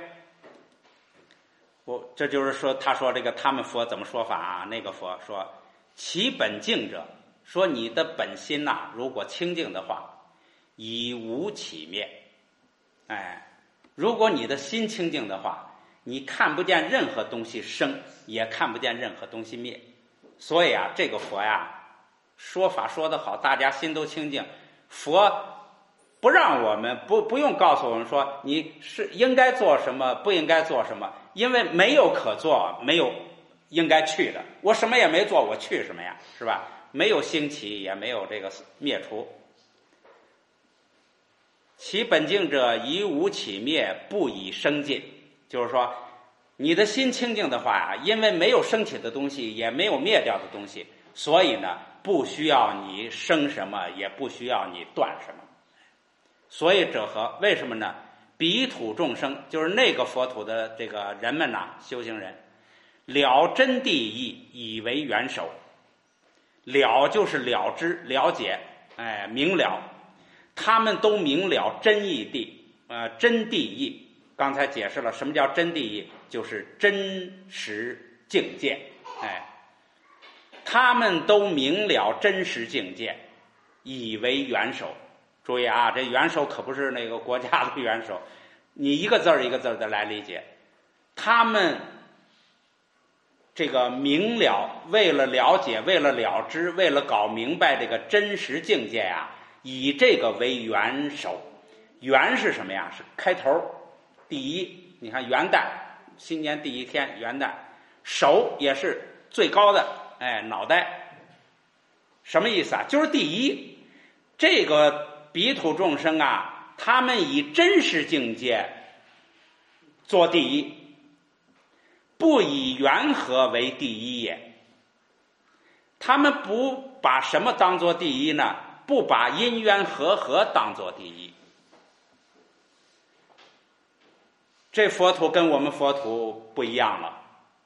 这就是说，他说这个他们佛怎么说法啊？那个佛说，其本净者，说你的本心呐，如果清净的话，以无起灭。如果你的心清净的话，你看不见任何东西生，也看不见任何东西灭。所以啊，这个佛呀，说法说得好，大家心都清净。佛不让我们不用告诉我们说你是应该做什么，不应该做什么，因为没有可做，没有应该去的。我什么也没做，我去什么呀？是吧？没有兴起，也没有这个灭除。其本净者，以无起灭，不以生尽。就是说，你的心清净的话啊，因为没有升起的东西，也没有灭掉的东西，所以呢，不需要你生什么，也不需要你断什么。所以者何？为什么呢？彼土众生，就是那个佛土的这个人们呐，修行人，了真谛义，以为元首。了就是了知、了解，明了。他们都明了真义谛，真谛义。刚才解释了什么叫真谛义，就是真实境界。他们都明了真实境界，以为元首。注意啊，这元首可不是那个国家的元首，你一个字儿一个字儿的来理解。他们这个明了，为了了解，为了了知，为了搞明白这个真实境界啊，以这个为元首。元是什么呀？是开头，第一。你看元旦，新年第一天，元旦。首也是最高的，脑袋。什么意思啊？就是第一。这个彼土众生啊，他们以真实境界做第一，不以缘和为第一也。他们不把什么当做第一呢？不把因缘和合当做第一。这佛土跟我们佛土不一样了。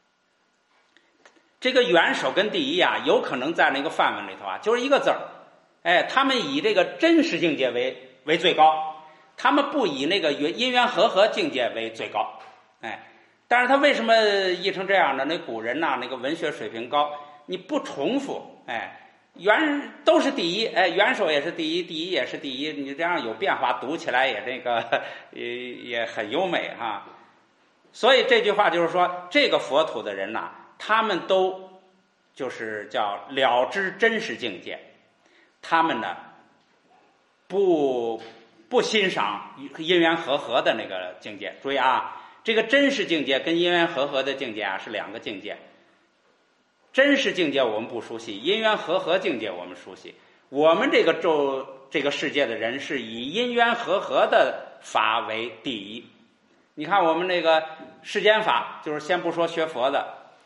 这个元首跟第一啊，有可能在那个范文里头啊，就是一个字儿。他们以这个真实境界为最高，他们不以那个因缘和合境界为最高。但是他为什么译成这样呢？那古人呐，那个文学水平高，你不重复，元都是第一，元首也是第一，第一也是第一，你这样有变化，读起来也这个也很优美哈。所以这句话就是说，这个佛土的人呐，他们都就是叫了知真实境界。他们呢，不欣赏因缘和合的那个境界。注意啊，这个真实境界跟因缘和合的境界啊是两个境界。真实境界我们不熟悉，因缘和合境界我们熟悉。我们这个世界的人是以因缘和合的法为第一。你看我们那个世间法，就是先不说学佛的，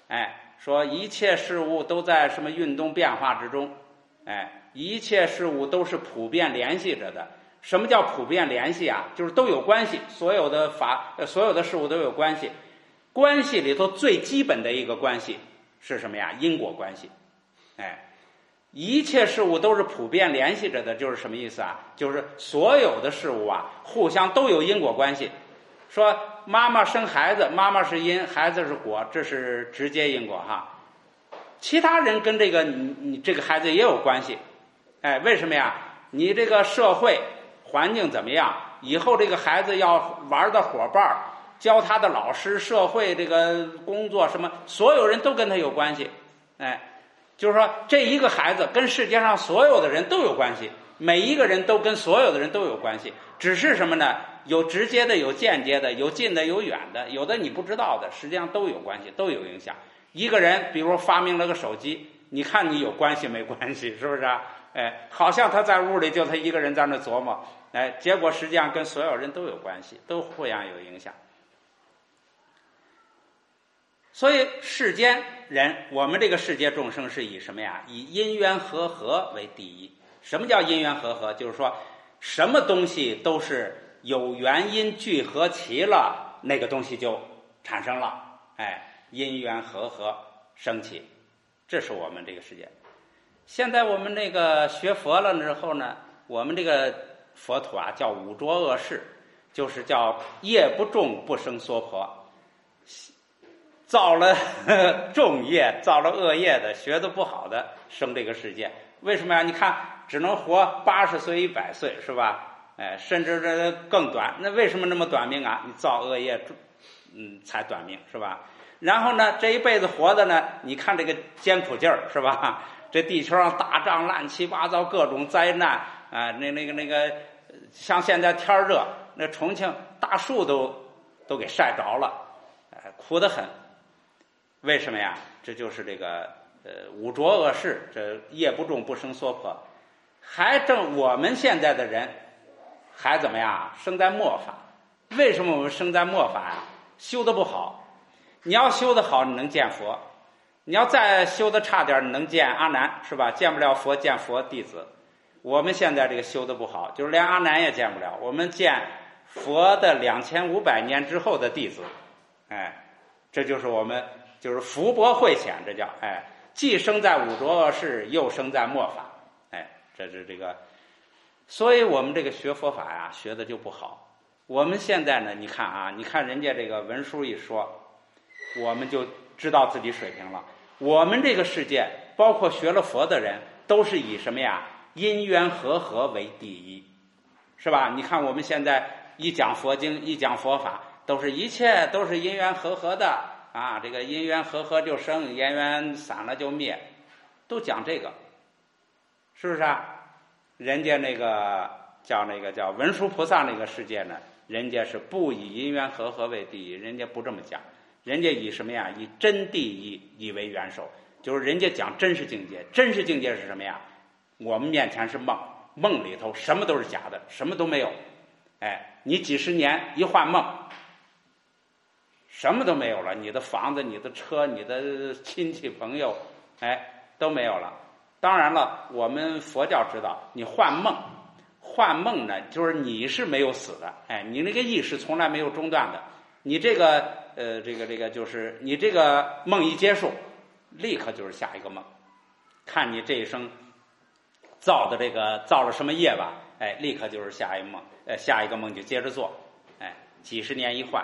说一切事物都在什么运动变化之中，一切事物都是普遍联系着的。什么叫普遍联系啊？就是都有关系，所有的事物都有关系。关系里头最基本的一个关系是什么呀？因果关系。一切事物都是普遍联系着的，就是什么意思啊？就是所有的事物啊，互相都有因果关系。说妈妈生孩子，妈妈是因，孩子是果，这是直接因果哈。其他人跟这个你这个孩子也有关系。为什么呀？你这个社会环境怎么样？以后这个孩子要玩的伙伴，教他的老师，社会这个工作什么，所有人都跟他有关系。就是说这一个孩子跟世界上所有的人都有关系，每一个人都跟所有的人都有关系，只是什么呢？有直接的，有间接的，有近的，有远的，有的你不知道的，实际上都有关系，都有影响。一个人比如发明了个手机，你看你有关系没关系？是不是啊？好像他在屋里就他一个人在那琢磨，结果实际上跟所有人都有关系，都互相有影响。所以世间人，我们这个世界众生是以什么呀？以因缘和合为第一。什么叫因缘和合？就是说什么东西都是有原因聚合齐了，那个东西就产生了。因缘和合升起，这是我们这个世界。现在我们那个学佛了之后呢，我们这个佛土啊叫五浊恶世，就是叫业不重不生娑婆。造了重业，造了恶业的，学的不好的生这个世界。为什么呀？你看只能活80岁100岁，是吧？甚至这更短。那为什么那么短命啊？你造恶业才短命，是吧？然后呢，这一辈子活的呢，你看这个艰苦劲儿，是吧？这地球上打仗乱七八糟，各种灾难啊，那个像现在天热，那重庆大树都给晒着了，苦得很。为什么呀？这就是这个五浊恶世，这业不重不生娑婆。我们现在的人还怎么样？生在末法。为什么我们生在末法呀？修得不好。你要修得好，你能见佛；你要再修得差点，你能见阿难，是吧？见不了佛，见佛弟子。我们现在这个修得不好，就是连阿难也见不了。我们见佛的2500年之后的弟子，这就是我们就是福薄慧浅，这叫既生在五浊恶世，又生在末法，这是这个。所以我们这个学佛法呀，学的就不好。我们现在呢，你看啊，你看人家这个文书一说，我们就知道自己水平了。我们这个世界，包括学了佛的人，都是以什么呀？因缘和合为第一，是吧？你看我们现在一讲佛经，一讲佛法，一切都是因缘和合的啊。这个因缘和合就生，因缘散了就灭，都讲这个，是不是啊？人家那个叫文殊菩萨那个世界呢，人家是不以因缘和合为第一，人家不这么讲。人家以什么呀？以真第一以为元首，就是人家讲真实境界。真实境界是什么呀？我们面前是梦，梦里头什么都是假的，什么都没有。你几十年一换梦，什么都没有了，你的房子、你的车、你的亲戚朋友，都没有了。当然了，我们佛教知道，你换梦呢，就是你是没有死的，你那个意识从来没有中断的。你这个就是你这个梦一结束，立刻就是下一个梦，看你这一生造了什么业吧，立刻就是下一梦，下一个梦就接着做，几十年一换。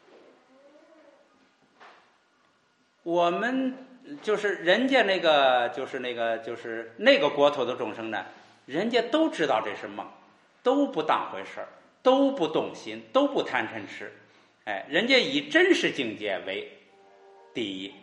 我们就是人家那个国土的众生呢，人家都知道这是梦，都不当回事儿，都不动心，都不贪嗔痴。人家以真实境界为第一，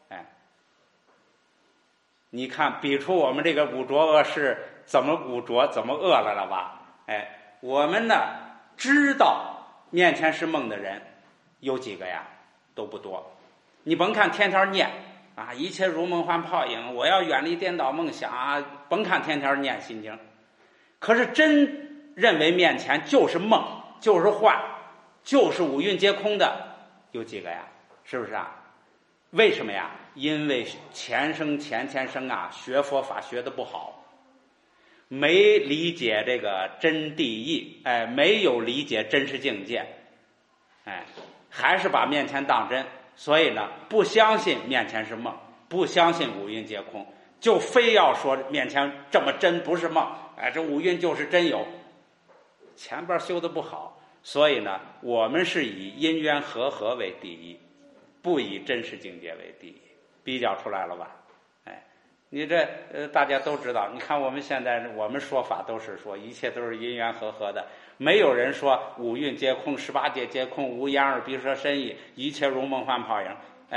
你看，比出我们这个五浊恶世怎么五浊，怎么恶了吧？我们呢知道面前是梦的人有几个呀？都不多。你甭看天天念啊，一切如梦幻泡影，我要远离颠倒梦想啊，甭看天天念心经，可是真认为面前就是梦，就是幻，就是五蕴皆空的有几个呀？是不是啊？为什么呀？ 因为前生前生啊学佛法学的不好，没理解这个真谛义，没有理解真实境界，还是把面前当真，所以呢不相信面前是梦，不相信五蕴皆空，就非要说面前这么真不是梦，这五蕴就是真有。前边修的不好，所以呢我们是以因缘和合为第一，不以真实境界为第一。比较出来了吧？你这大家都知道，你看我们现在我们说法都是说一切都是因缘和合的，没有人说五蕴皆空，18界皆空，无眼耳鼻舌身意，一切如梦幻泡影。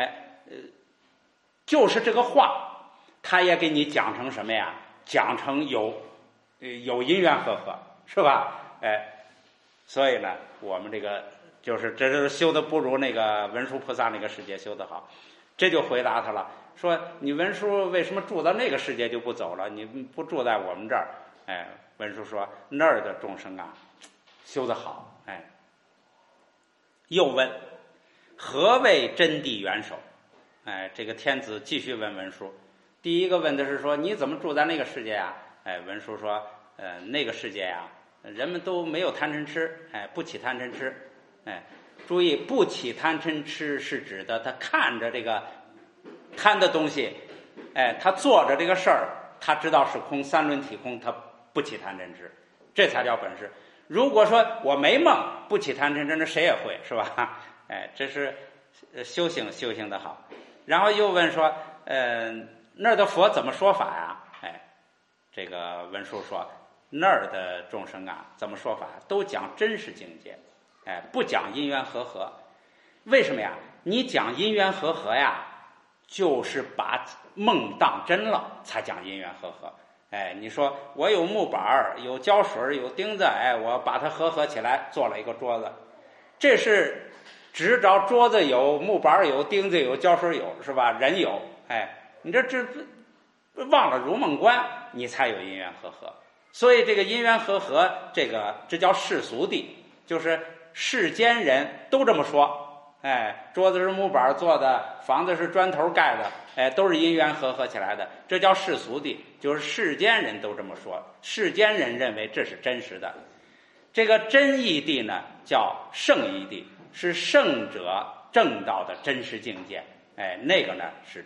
就是这个话他也给你讲成什么呀？讲成有因缘和合，是吧？所以呢我们这个这是修的不如那个文殊菩萨那个世界修的好。这就回答他了，说你文殊为什么住到那个世界就不走了？你不住在我们这儿？文殊说那儿的众生啊修得好。又问何谓真谛元首？这个天子继续问文殊。第一个问的是说你怎么住在那个世界啊？文殊说那个世界啊人们都没有贪嗔痴，不起贪嗔痴。注意，不起贪嗔痴是指的他看着这个贪的东西，他做着这个事儿，他知道是空，三轮体空，他不起贪嗔痴，这才叫本事。如果说我没梦，不起贪嗔痴，那谁也会，是吧？这是修行的好。然后又问说，那儿的佛怎么说法呀？这个文殊说，那儿的众生啊，怎么说法？都讲真实境界。不讲因缘和合。为什么呀？你讲因缘和合呀，就是把梦当真了才讲因缘和合。你说我有木板有胶水有钉子，我把它合起来做了一个桌子，这是只找桌子有木板有钉子有胶水有，是吧？人有，你这忘了如梦观，你才有因缘和合。所以这个因缘和合，这叫世俗谛，就是世间人都这么说，桌子是木板做的，房子是砖头盖的，都是因缘和合起来的，这叫世俗谛，就是世间人都这么说，世间人认为这是真实的。这个真义谛呢，叫圣义谛，是圣者证道的真实境界。那个呢是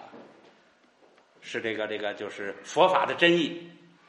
这个就是佛法的真义。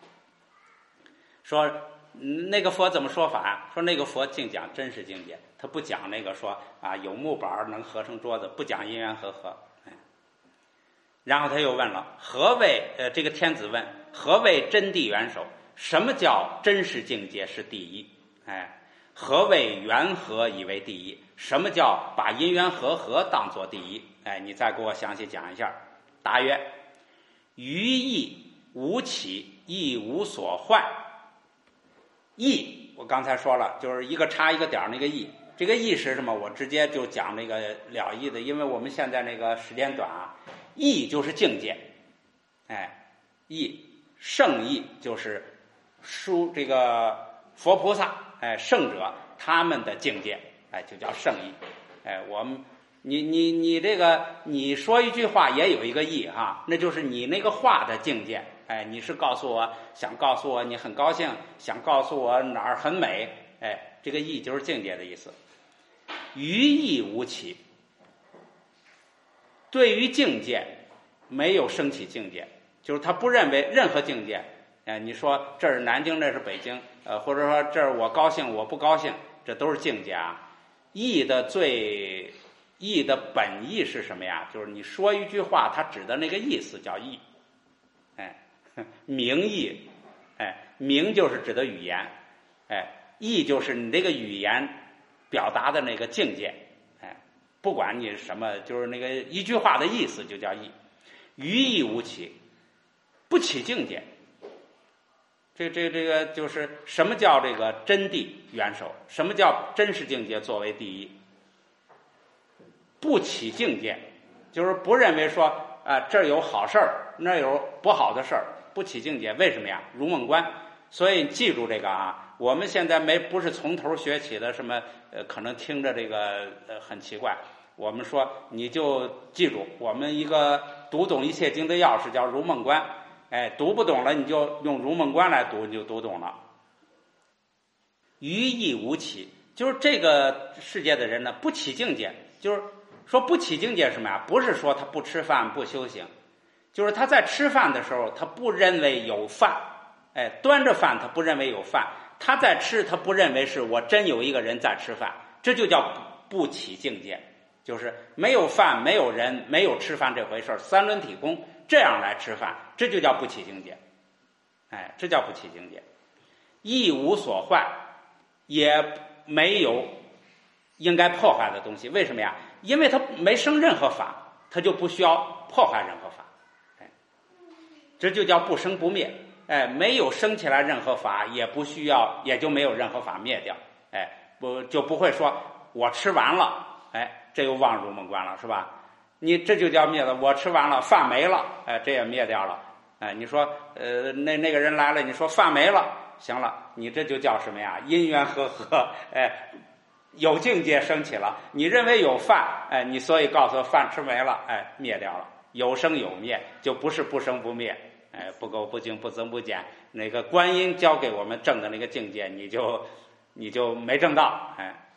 说那个佛怎么说法？说那个佛净讲真实境界，他不讲那个说有木板能合成桌子，不讲因缘和合。然后他又问了，何谓这个天子问何谓真谛元首？什么叫真实境界是第一？何谓缘合以为第一？什么叫把因缘和合当作第一？你再给我详细讲一下。答曰：于意无起，亦无所坏。意我刚才说了，就是一个叉一个点那个意。这个意是什么？我直接就讲那个了义的，因为我们现在那个时间短啊。意就是境界，意圣意就是这个佛菩萨，圣者他们的境界，就叫圣意。我们你这个你说一句话也有一个意哈，那就是你那个话的境界。你是告诉我，想告诉我你很高兴，想告诉我哪儿很美，这个意就是境界的意思。于意无起，对于境界没有升起境界，就是他不认为任何境界，你说这是南京，这是北京，或者说这儿我高兴我不高兴，这都是境界啊。意的本意是什么呀？就是你说一句话，它指的那个意思叫意。名义，名就是指的语言，意就是你这个语言表达的那个境界，不管你什么，就是那个一句话的意思就叫意。于意无起，不起境界。这个就是什么叫这个真谛元首？什么叫真实境界作为第一？不起境界，就是不认为说这儿有好事儿，那儿有不好的事儿，不起境界。为什么呀？如梦观。所以记住这个啊，我们现在不是从头学起的，什么可能听着这个很奇怪。 我们说你就记住，我们一个读懂一切经的钥匙叫如梦观，读不懂了你就用如梦观来读，你就读懂了。于意无起，就是这个世界的人呢，不起境界，就是说不起境界是什么呀？不是说他不吃饭不修行，就是他在吃饭的时候，他不认为有饭，端着饭他不认为有饭，他在吃他不认为是我真有一个人在吃饭，这就叫不起境界，就是没有饭没有人没有吃饭这回事，三轮体空这样来吃饭，这就叫不起境界，这叫不起境界。亦无所坏，也没有应该破坏的东西，为什么呀？因为他没生任何法，他就不需要破坏任何法，这就叫不生不灭，没有生起来任何法，也不需要，也就没有任何法灭掉，就不会说我吃完了，这又忘如梦观了，是吧？你这就叫灭了。我吃完了，饭没了，这也灭掉了，你说那个人来了，你说饭没了，行了，你这就叫什么呀？因缘和合，有境界升起了，你认为有饭，你所以告诉我饭吃没了，灭掉了，有生有灭，就不是不生不灭，不垢不净不增不减，那个观音教给我们证的那个境界，你就没证到，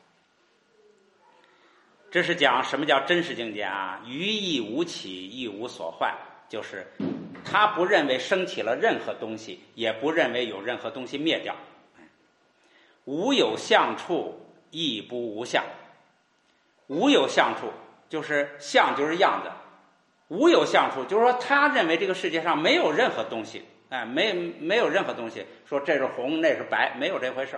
这是讲什么叫真实境界啊？于意无起，亦无所坏，就是他不认为升起了任何东西，也不认为有任何东西灭掉。无有相处，亦不无相。无有相处，就是相就是样子。无有相处，就是说他认为这个世界上没有任何东西，没有任何东西说这是红那是白，没有这回事。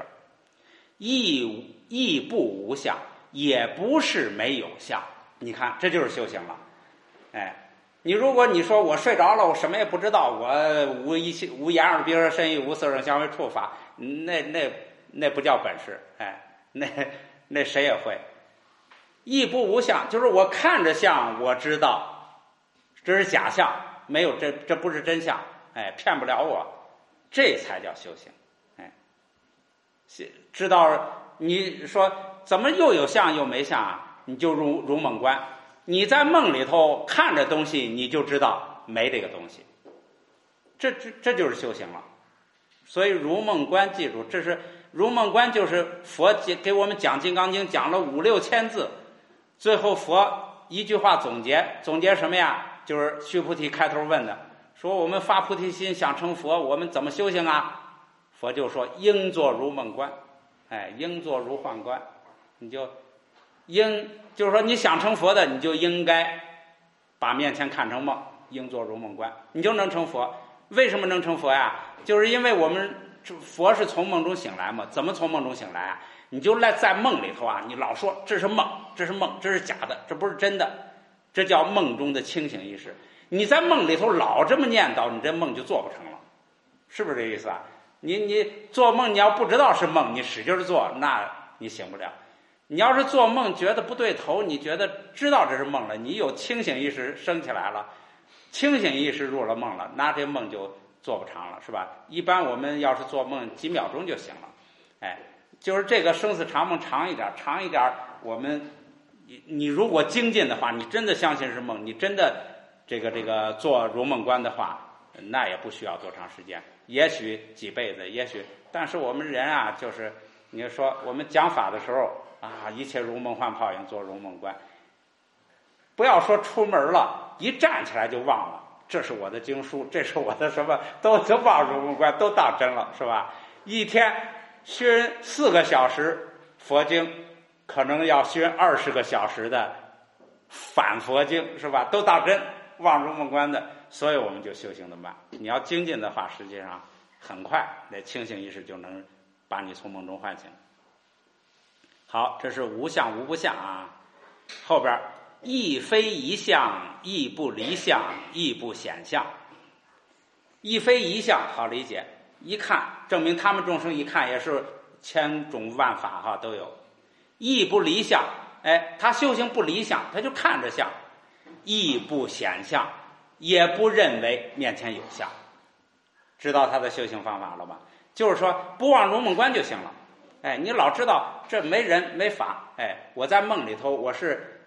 亦不无相，也不是没有相。你看这就是修行了。你如果你说我睡着了，我什么也不知道，我无眼耳鼻舌身意，无色声香味触法，那不叫本事，那谁也会。亦不无相，就是我看着相，我知道这是假象，没有这不是真相，骗不了我，这才叫修行。知道你说怎么又有相又没相啊？你就如梦观，你在梦里头看着东西，你就知道没这个东西，这就是修行了。所以如梦观，记住，这是如梦观，就是佛给我们讲《金刚经》讲了5、6千字，最后佛一句话总结什么呀？就是须菩提开头问的，说我们发菩提心想成佛，我们怎么修行啊？佛就说应作如梦观，应作如幻观。你就就是说你想成佛的，你就应该把面前看成梦，应作如梦观，你就能成佛。为什么能成佛呀？就是因为我们佛是从梦中醒来嘛。怎么从梦中醒来啊？你就在梦里头啊，你老说这是梦，这是梦，这是假的，这不是真的，这叫梦中的清醒意识。你在梦里头老这么念叨，你这梦就做不成了，是不是这意思啊？你做梦，你要不知道是梦，你使劲做，那你醒不了。你要是做梦觉得不对头，你觉得知道这是梦了，你有清醒意识升起来了，清醒意识入了梦了，那这梦就做不长了，是吧？一般我们要是做梦几秒钟就行了，就是这个生死长梦长一点，我们你如果精进的话，你真的相信是梦，你真的这个做如梦观的话，那也不需要多长时间，也许几辈子，也许。但是我们人啊，就是你说我们讲法的时候啊，一切如梦幻泡影，做如梦观。不要说出门了，一站起来就忘了，这是我的经书，这是我的什么，都忘如梦观，都当真了，是吧？一天熏4个小时佛经，可能要熏20个小时的反佛经，是吧？都当真，忘如梦观的。所以我们就修行的慢。你要精进的话，实际上很快，那清醒意识就能把你从梦中唤醒。好，这是无相无不相啊。后边亦非一相，亦不离相，亦不显相。亦非一相好理解，一看证明他们众生一看也是千种万法哈都有。亦不离相，他修行不离相，他就看着相。亦不显相，也不认为面前有相。知道他的修行方法了吧？就是说不忘如梦观就行了。你老知道这没人没法，我在梦里头我是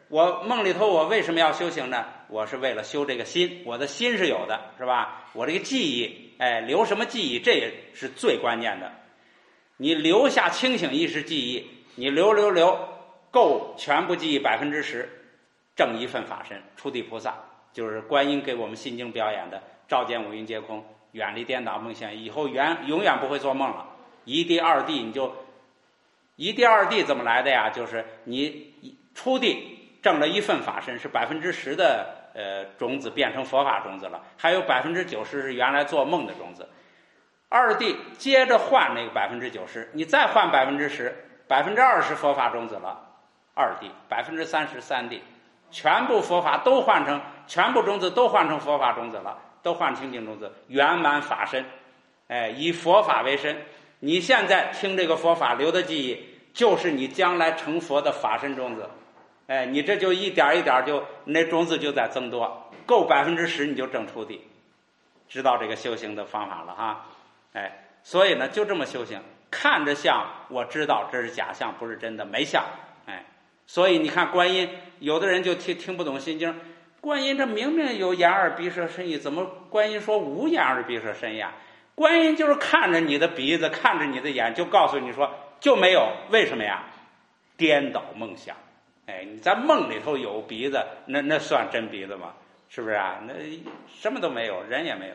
我梦里头我为什么要修行呢？我是为了修这个心，我的心是有的，是吧？我这个记忆，留什么记忆，这也是最关键的。你留下清醒意识记忆，你留，够全部记忆10%，正一份法身，初地菩萨，就是观音给我们心经表演的，照见五蕴皆空，远离颠倒梦想，以后永远不会做梦了。一地二地，你就一地二地怎么来的呀？就是你初地正了一份法身，是10%的种子变成佛法种子了，还有90%是原来做梦的种子。二地接着换那个90%，你再换10%，20%佛法种子了。二地30%三地，全部佛法都换成，全部种子都换成佛法种子了，都换清净种子，圆满法身。以佛法为身，你现在听这个佛法留的记忆，就是你将来成佛的法身种子。你这就一点一点就那种子就在增多，够10%你就正初地，知道这个修行的方法了哈。所以呢，就这么修行，看着像，我知道这是假象，不是真的，没像。所以你看观音，有的人就听不懂心经，观音这明明有眼耳鼻舌身意，怎么观音说无眼耳鼻舌身意啊？观音就是看着你的鼻子，看着你的眼，就告诉你说就没有，为什么呀？颠倒梦想。你在梦里头有鼻子，那算真鼻子吗？是不是啊？那什么都没有，人也没有。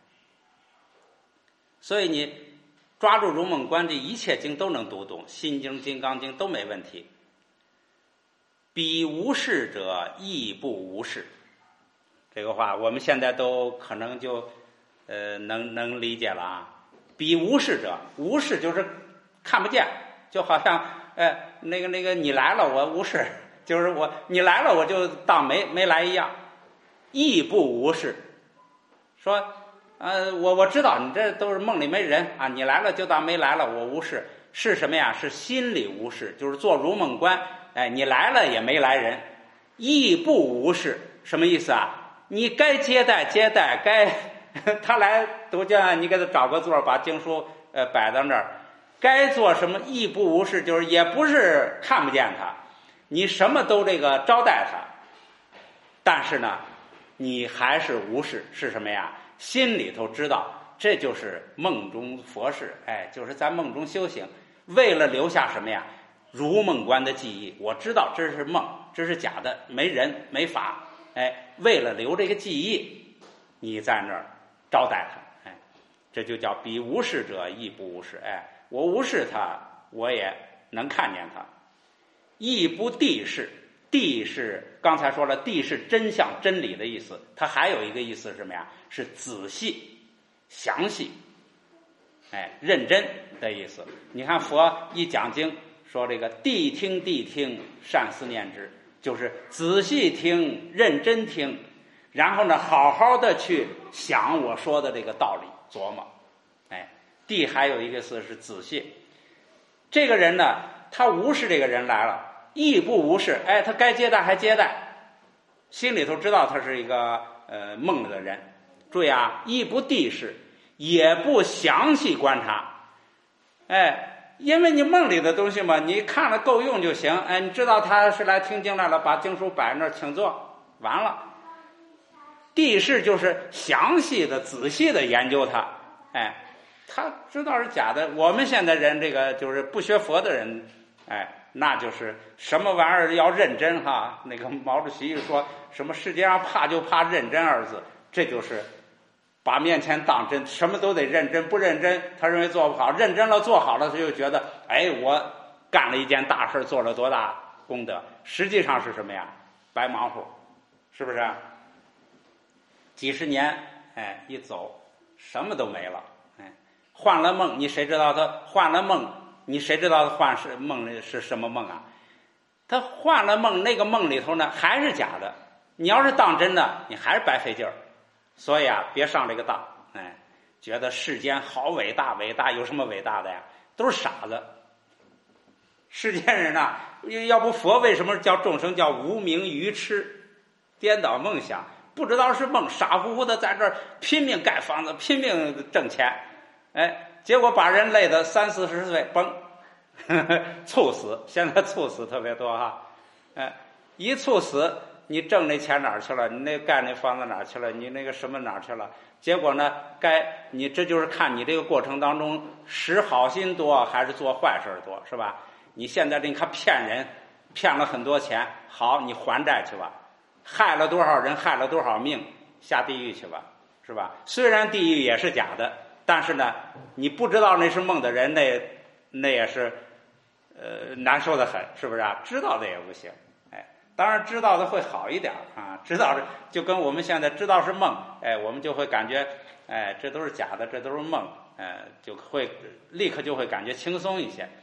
所以你抓住如梦观，这一切经都能读懂，心经、金刚经都没问题。彼无事者亦不无事，这个话我们现在都可能就能理解了啊。彼无事者，无事就是看不见，就好像那个你来了我无事，就是你来了我就当没来一样。亦不无事，说我知道你这都是梦里没人啊，你来了就当没来了，我无事。是什么呀？是心里无事，就是做如梦观。你来了也没来人。亦不无事，什么意思啊？你该接待接待，该他来读经，你给他找个座，把经书摆到那儿，该做什么亦不无事，就是也不是看不见他，你什么都这个招待他，但是呢你还是无事。是什么呀？心里头知道这就是梦中佛事，就是在梦中修行，为了留下什么呀？如梦观的记忆，我知道这是梦，这是假的，没人没法。为了留这个记忆，你在那儿招待他。这就叫彼无事者亦不无事。我无视他，我也能看见他。亦不谛视，谛是刚才说了，谛是真相真理的意思，它还有一个意思是什么呀？是仔细详细认真的意思。你看佛一讲经说这个谛听善思念之，就是仔细听认真听，然后呢好好的去想我说的这个道理，琢磨。谛还有一个词是仔细。这个人呢他无视这个人来了，亦不无视，他该接待还接待，心里头知道他是一个梦里的人。注意啊，亦不谛视，也不详细观察。因为你梦里的东西嘛，你看了够用就行。你知道他是来听经来了，把经书摆那儿，请坐，完了。谛视就是详细的仔细的研究它。他知道是假的。我们现在人这个就是不学佛的人，那就是什么玩意儿要认真哈。那个毛主席说什么世界上怕就怕认真二字，这就是把面前当真，什么都得认真，不认真他认为做不好，认真了做好了他就觉得我干了一件大事，做了多大功德。实际上是什么呀？白忙活，是不是？几十年一走什么都没了。换了梦，你谁知道他换了梦？你谁知道他换是梦是什么梦啊？他换了梦，那个梦里头呢还是假的。你要是当真的，你还是白费劲儿。所以啊，别上这个当。觉得世间好伟大，伟大有什么伟大的呀？都是傻子。世间人呐，要不佛为什么叫众生叫无明愚痴，颠倒梦想，不知道是梦，傻乎乎的在这儿拼命盖房子，拼命挣钱。结果把人累得30、40岁，�甭一猝死，你挣那钱哪儿去了？你那盖那房子哪儿去了？你那个什么哪儿去了？结果呢，你这就是看你这个过程当中使好心多还是做坏事多，是吧？你现在你看骗人，骗了很多钱，好，你还债去吧。害了多少人，害了多少命，下地狱去吧，是吧？虽然地狱也是假的，但是呢，你不知道那是梦的人，那也是难受的很，是不是啊？知道的也不行。当然知道的会好一点啊，知道就跟我们现在知道是梦，我们就会感觉，这都是假的，这都是梦，就会立刻就会感觉轻松一些，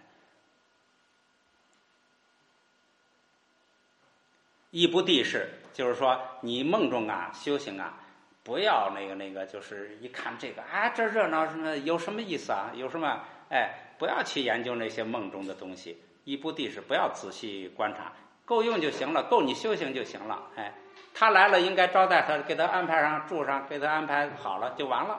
亦不地势，就是说你梦中啊修行啊，不要那个，就是一看这个啊，这热闹什么有什么意思啊？有什么？不要去研究那些梦中的东西，亦不地势，不要仔细观察。够用就行了，够你修行就行了。他来了应该招待他，给他安排上住上，给他安排好了就完了。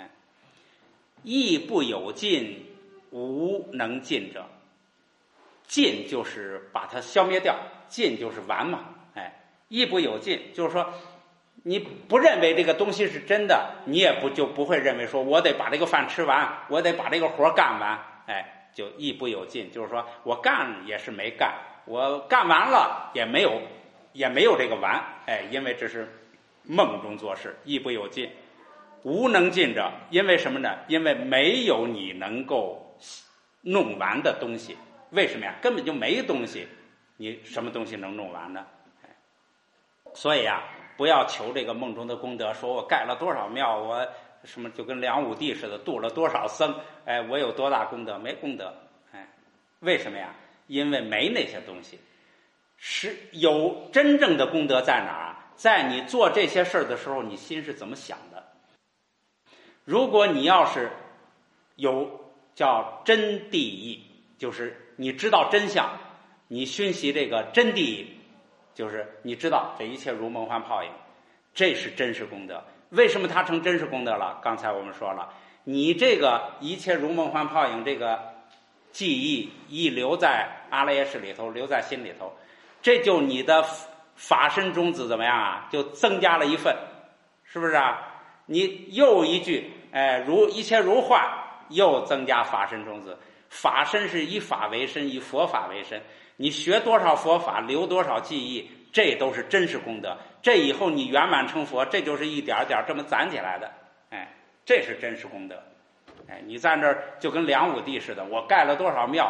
亦不有尽，无能尽者。尽就是把它消灭掉，尽就是完嘛。亦不有尽，就是说你不认为这个东西是真的，你也就不会认为说我得把这个饭吃完，我得把这个活干完。就亦不有尽，就是说我干也是没干。我干完了也没有这个完，因为这是梦中做事，亦不有尽，无能尽者，因为什么呢？因为没有你能够弄完的东西。为什么呀？根本就没东西，你什么东西能弄完呢？所以啊，不要求这个梦中的功德，说我盖了多少庙，我什么就跟梁武帝似的度了多少僧，我有多大功德？没功德，为什么呀？因为没那些东西，是有真正的功德在哪儿啊？在你做这些事儿的时候，你心是怎么想的？如果你要是有叫真谛义，就是你知道真相，你熏习这个真谛义，就是你知道这一切如梦幻泡影，这是真实功德。为什么它成真实功德了？刚才我们说了，你这个一切如梦幻泡影这个记忆一留在阿赖耶识里头，留在心里头，这就你的法身种子怎么样啊？就增加了一份，是不是啊？你又一句如一切如幻，又增加法身种子。法身是以法为身，以佛法为身。你学多少佛法，留多少记忆，这都是真实功德。这以后你圆满成佛，这就是一点点这么攒起来的，这是真实功德。你在那儿就跟梁武帝似的，我盖了多少庙，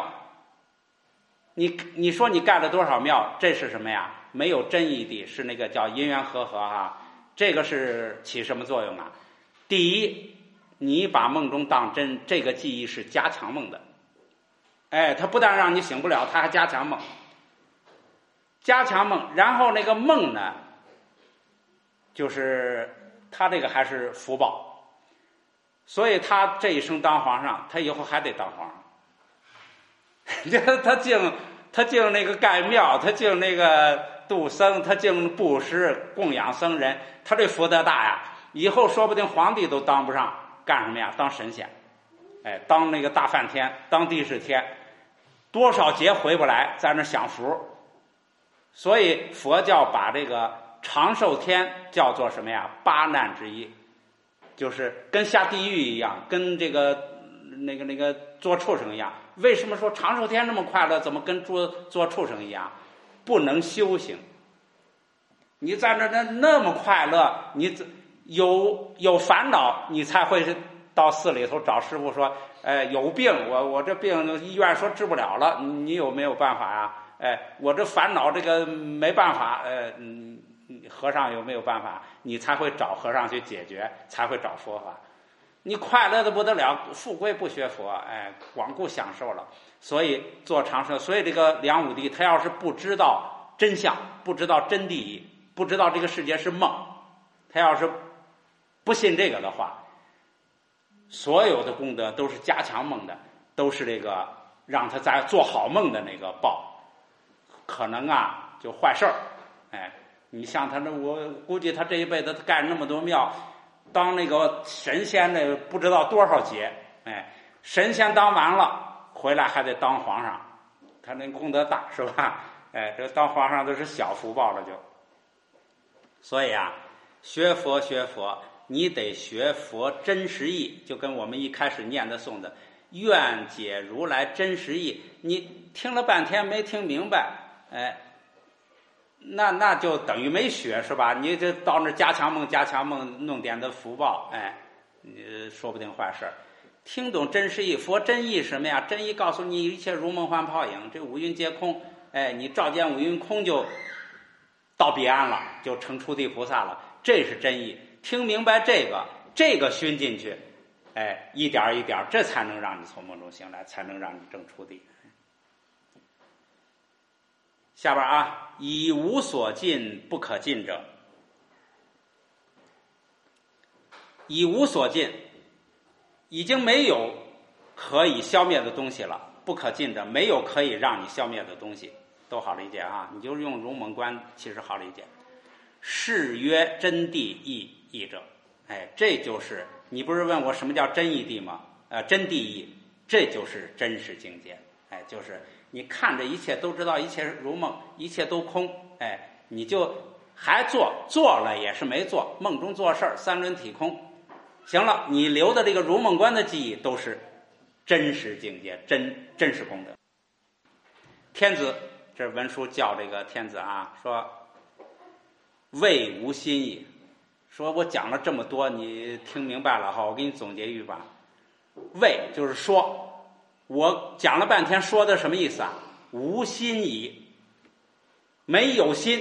你说你盖了多少庙，这是什么呀？没有真义谛，是那个叫因缘和合哈。这个是起什么作用啊？第一，你把梦中当真，这个记忆是加强梦的。它不但让你醒不了，它还加强梦。加强梦，然后那个梦呢，就是他这个还是福报，所以他这一生当皇上，他以后还得当皇上。他敬那个盖庙，他敬那个度僧，他敬布施供养僧人，他这福德大呀，以后说不定皇帝都当不上，干什么呀？当神仙，当那个大梵天，当帝释天，多少劫回不来，在那享福。所以佛教把这个长寿天叫做什么呀？八难之一，就是跟下地狱一样，跟这个那个做畜生一样。为什么说长寿天那么快乐，怎么跟做畜生一样？不能修行。你在那么快乐，你有烦恼，你才会到寺里头找师傅说，有病，我这病医院说治不了了，你有没有办法呀？我这烦恼这个没办法，和尚有没有办法？你才会找和尚去解决，才会找佛法。你快乐的不得了，富贵不学佛，光顾享受了。所以做长寿，所以这个梁武帝他要是不知道真相，不知道真谛，不知道这个世界是梦，他要是不信这个的话，所有的功德都是加强梦的，都是这个让他在做好梦的那个报。可能啊，就坏事儿，你像他我估计他这一辈子盖那么多庙，当那个神仙的不知道多少劫，神仙当完了，回来还得当皇上，他那功德大是吧？ 哎，这个当皇上都是小福报了就。所以啊，学佛，你得学佛真实义，就跟我们一开始念的诵的“愿解如来真实义”，你听了半天没听明白，哎，那就等于没学，是吧？你这到那加强梦，弄点的福报，哎，说不定坏事。听懂真实义，佛真义什么呀？真义告诉你一切如梦幻泡影，这五蕴皆空，哎，你照见五蕴空就到彼岸了，就成初地菩萨了，这是真义。听明白这个熏进去，哎，一点一点，这才能让你从梦中醒来，才能让你证初地。下边啊，以无所尽不可尽者，以无所尽，已经没有可以消灭的东西了，不可尽者，没有可以让你消灭的东西，都好理解啊。你就用如梦观，其实好理解。是曰真谛义者，哎，这就是你不是问我什么叫真义谛吗？真谛义，这就是真实境界。哎，就是你看着一切都知道一切如梦，一切都空，哎，你就还做了也是没做，梦中做事儿，三轮体空。行了，你留的这个如梦观的记忆都是真实境界，真实功德。天子，这文书叫这个天子啊，说谓无心意，说我讲了这么多，你听明白了哈？我给你总结一句吧。谓就是说，我讲了半天，说的什么意思啊？无心意，没有心。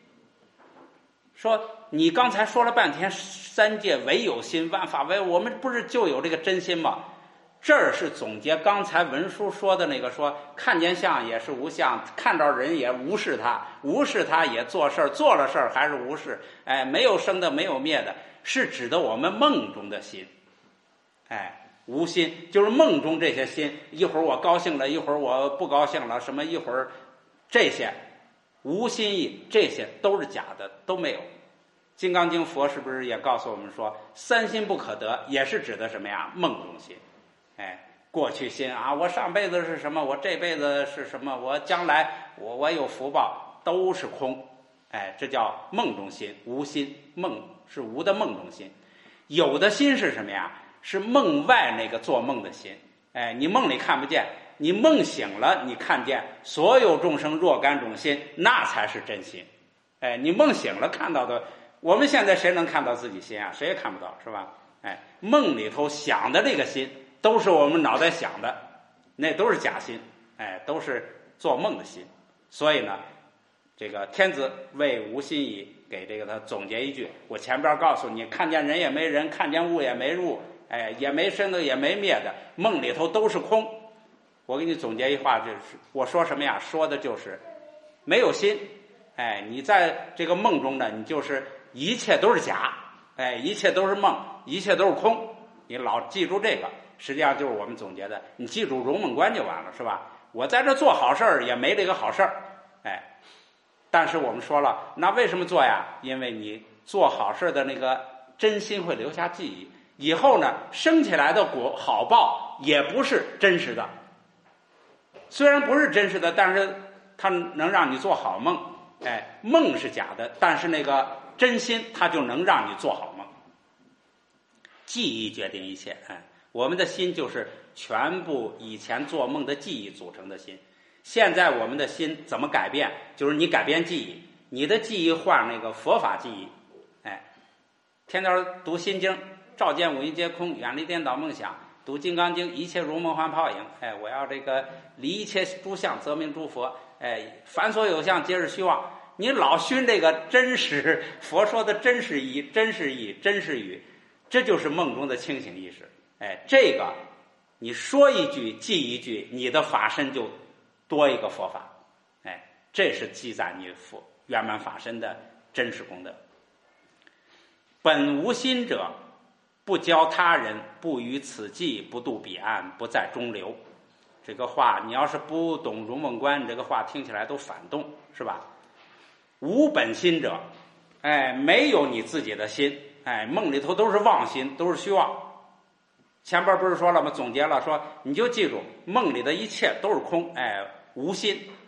说你刚才说了半天，三界唯有心，万法唯有，我们不是就有这个真心吗？这儿是总结刚才文书说的那个，说看见相也是无相，看到人也无视他，无视他也做事儿，做了事儿还是无视，哎，没有生的没有灭的，是指的我们梦中的心。哎，无心就是梦中这些心，一会儿我高兴了，一会儿我不高兴了，什么一会儿这些无心意，这些都是假的，都没有。金刚经佛是不是也告诉我们说，三心不可得，也是指的什么呀？梦中心。哎，过去心啊，我上辈子是什么，我这辈子是什么，我将来我有福报，都是空。哎，这叫梦中心，无心。梦是无的梦中心，有的心是什么呀？是梦外那个做梦的心。哎，你梦里看不见，你梦醒了，你看见所有众生若干种心，那才是真心。哎，你梦醒了看到的，我们现在谁能看到自己心啊？谁也看不到，是吧？哎，梦里头想的这个心，都是我们脑袋想的，那都是假心，哎，都是做梦的心。所以呢，这个天子谓无心意，给这个他总结一句：我前边告诉你，看见人也没人，看见物也没物，哎，也没生的也没灭的，梦里头都是空。我给你总结一话，就是我说什么呀？说的就是没有心。哎，你在这个梦中呢，你就是一切都是假，哎，一切都是梦，一切都是空。你老记住这个，实际上就是我们总结的，你记住如梦观就完了，是吧？我在这做好事儿也没这个好事儿，哎，但是我们说了，那为什么做呀？因为你做好事的那个真心会留下记忆，以后呢，生起来的果好报也不是真实的，虽然不是真实的，但是它能让你做好梦。哎，梦是假的，但是那个真心它就能让你做好梦。记忆决定一切。哎，我们的心就是全部以前做梦的记忆组成的心。现在我们的心怎么改变？就是你改变记忆，你的记忆换那个佛法记忆。哎，天天读心经，照见五蕴皆空，远离颠倒梦想；读金刚经，一切如梦幻泡影。哎，我要这个离一切诸相，则名诸佛。哎，凡所有相，皆是虚妄。你老熏这个真实，佛说的真实义、真实义、真实语，这就是梦中的清醒意识。哎，这个你说一句记一句，你的法身就多一个佛法。哎，这是记载你佛圆满法身的真实功德。本无心者，不教他人，不于此际，不渡彼岸，不在中流。这个话你要是不懂如梦观，这个话听起来都反动，是吧？无本心者，哎，没有你自己的心，哎，梦里头都是妄心，都是虚妄。前边不是说了吗？总结了说，你就记住，梦里的一切都是空，哎，无心。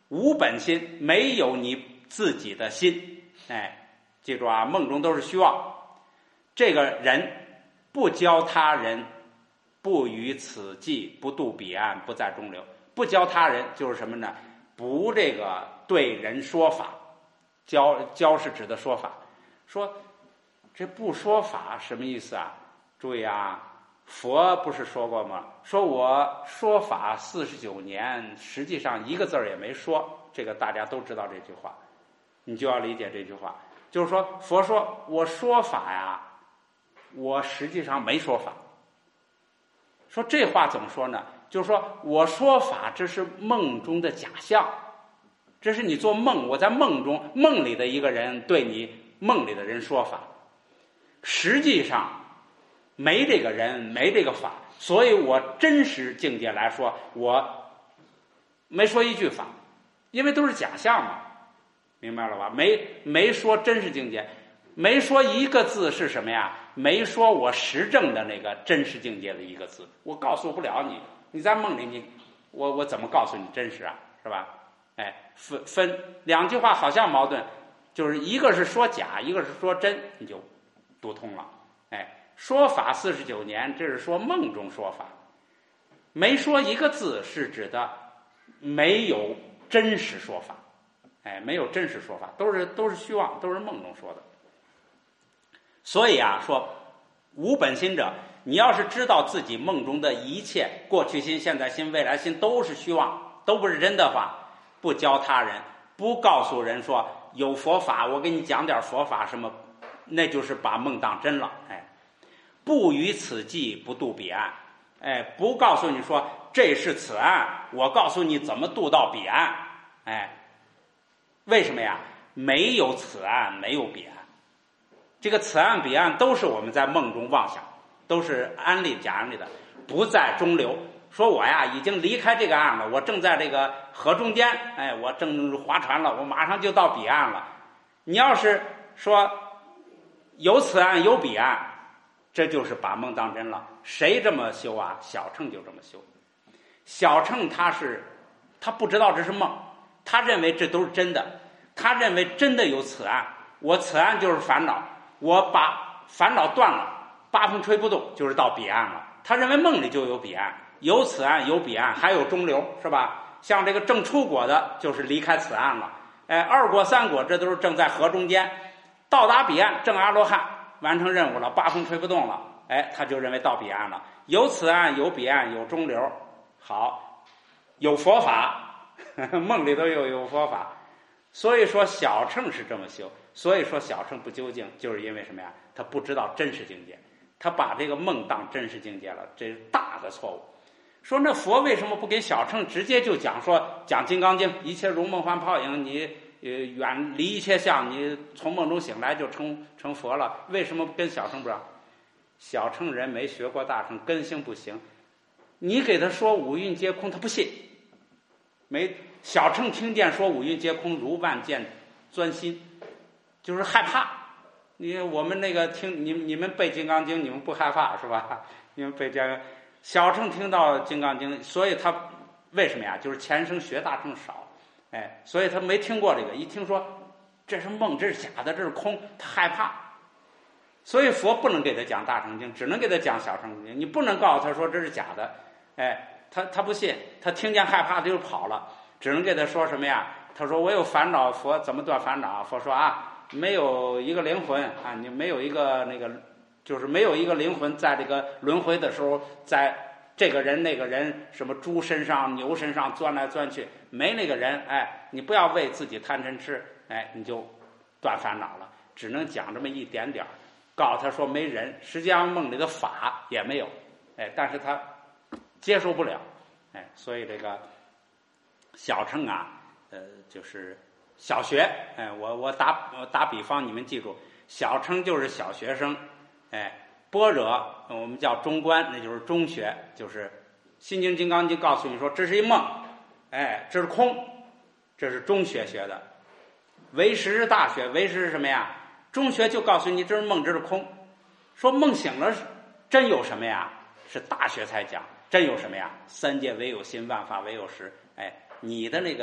无本心，没有你自己的心。哎，记住啊，梦中都是虚妄。这个人不教他人，不于此际，不渡彼岸，不在中流。不教他人就是什么呢？不这个对人说法。教是指的说法。说这不说法什么意思啊？注意啊，佛不是说过吗？说我说法49年，实际上一个字儿也没说。这个大家都知道这句话，你就要理解这句话。就是说，佛说我说法呀，我实际上没说法。说这话怎么说呢？就是说我说法，这是梦中的假象，这是你做梦，我在梦中，梦里的一个人对你梦里的人说法，实际上没这个人，没这个法，所以我真实境界来说，我没说一句法，因为都是假象嘛，明白了吧？没说真实境界，没说一个字是什么呀？没说我实证的那个真实境界的一个字，我告诉不了你。你在梦里，我怎么告诉你真实啊？是吧？哎，分两句话好像矛盾，就是一个是说假，一个是说真，你就读通了。哎，说法49年，这是说梦中说法，没说一个字是指的没有真实说法。哎，没有真实说法，都是虚妄，都是梦中说的。所以啊，说无本心者，你要是知道自己梦中的一切过去心、现在心、未来心都是虚妄，都不是真的话，不教他人，不告诉人说有佛法，我给你讲点佛法什么，那就是把梦当真了。哎，不于此际，不渡彼岸。哎，不告诉你说这是此岸，我告诉你怎么渡到彼岸。哎，为什么呀？没有此岸，没有彼岸。这个此岸彼岸都是我们在梦中妄想，都是安利假安利的，不在中流。说我呀已经离开这个岸了，我正在这个河中间，哎，我正划船了，我马上就到彼岸了。你要是说有此岸有彼岸，这就是把梦当真了。谁这么修啊？小乘就这么修。小乘他不知道这是梦，他认为这都是真的，他认为真的有此岸，我此岸就是烦恼，我把烦恼断了，八风吹不动，就是到彼岸了。他认为梦里就有彼岸，有此岸有彼岸，还有中流，是吧？像这个正出果的，就是离开此岸了。哎，二果三果，这都是正在河中间，到达彼岸，正阿罗汉，完成任务了，八风吹不动了。哎，他就认为到彼岸了，有此岸有彼岸有中流，好，有佛法，梦里头有佛法。所以说小乘是这么修，所以说小乘不究竟，就是因为什么呀？他不知道真实境界，他把这个梦当真实境界了，这是大的错误。说那佛为什么不给小乘直接就讲《金刚经》，一切如梦幻泡影，你远离一切相，你从梦中醒来就成佛了？为什么不跟小乘不让？小乘人没学过大乘，根性不行。你给他说五蕴皆空，他不信。小乘听见说五蕴皆空，如万箭钻心，就是害怕。我们那个听你们背《金刚经》，你们不害怕是吧？你们背这个。小乘听到《金刚经》，所以他为什么呀？就是前生学大乘少，哎，所以他没听过这个。一听说这是梦，这是假的，这是空，他害怕。所以佛不能给他讲大乘经，只能给他讲小乘经。你不能告诉他说这是假的，哎，他不信，他听见害怕他就跑了。只能给他说什么呀？他说我有烦恼，佛怎么断烦恼？佛说啊，没有一个灵魂啊，你没有一个那个。就是没有一个灵魂在这个轮回的时候，在这个人那个人什么猪身上牛身上钻来钻去，没那个人，哎，你不要为自己贪嗔痴，哎，你就断烦恼了。只能讲这么一点点，告诉他说没人，实际上梦里的法也没有，哎，但是他接受不了，哎，所以这个小乘啊，就是小学，哎，我打比方，你们记住，小乘就是小学生。哎，般若我们叫中观，那就是中学，就是《心经》《金刚经》告诉你说这是一梦，哎，这是空，这是中学学的。唯识是大学，唯识是什么呀？中学就告诉你这是梦，这是空。说梦醒了真有什么呀？是大学才讲真有什么呀？三界唯有心，万法唯有实。哎，你的那个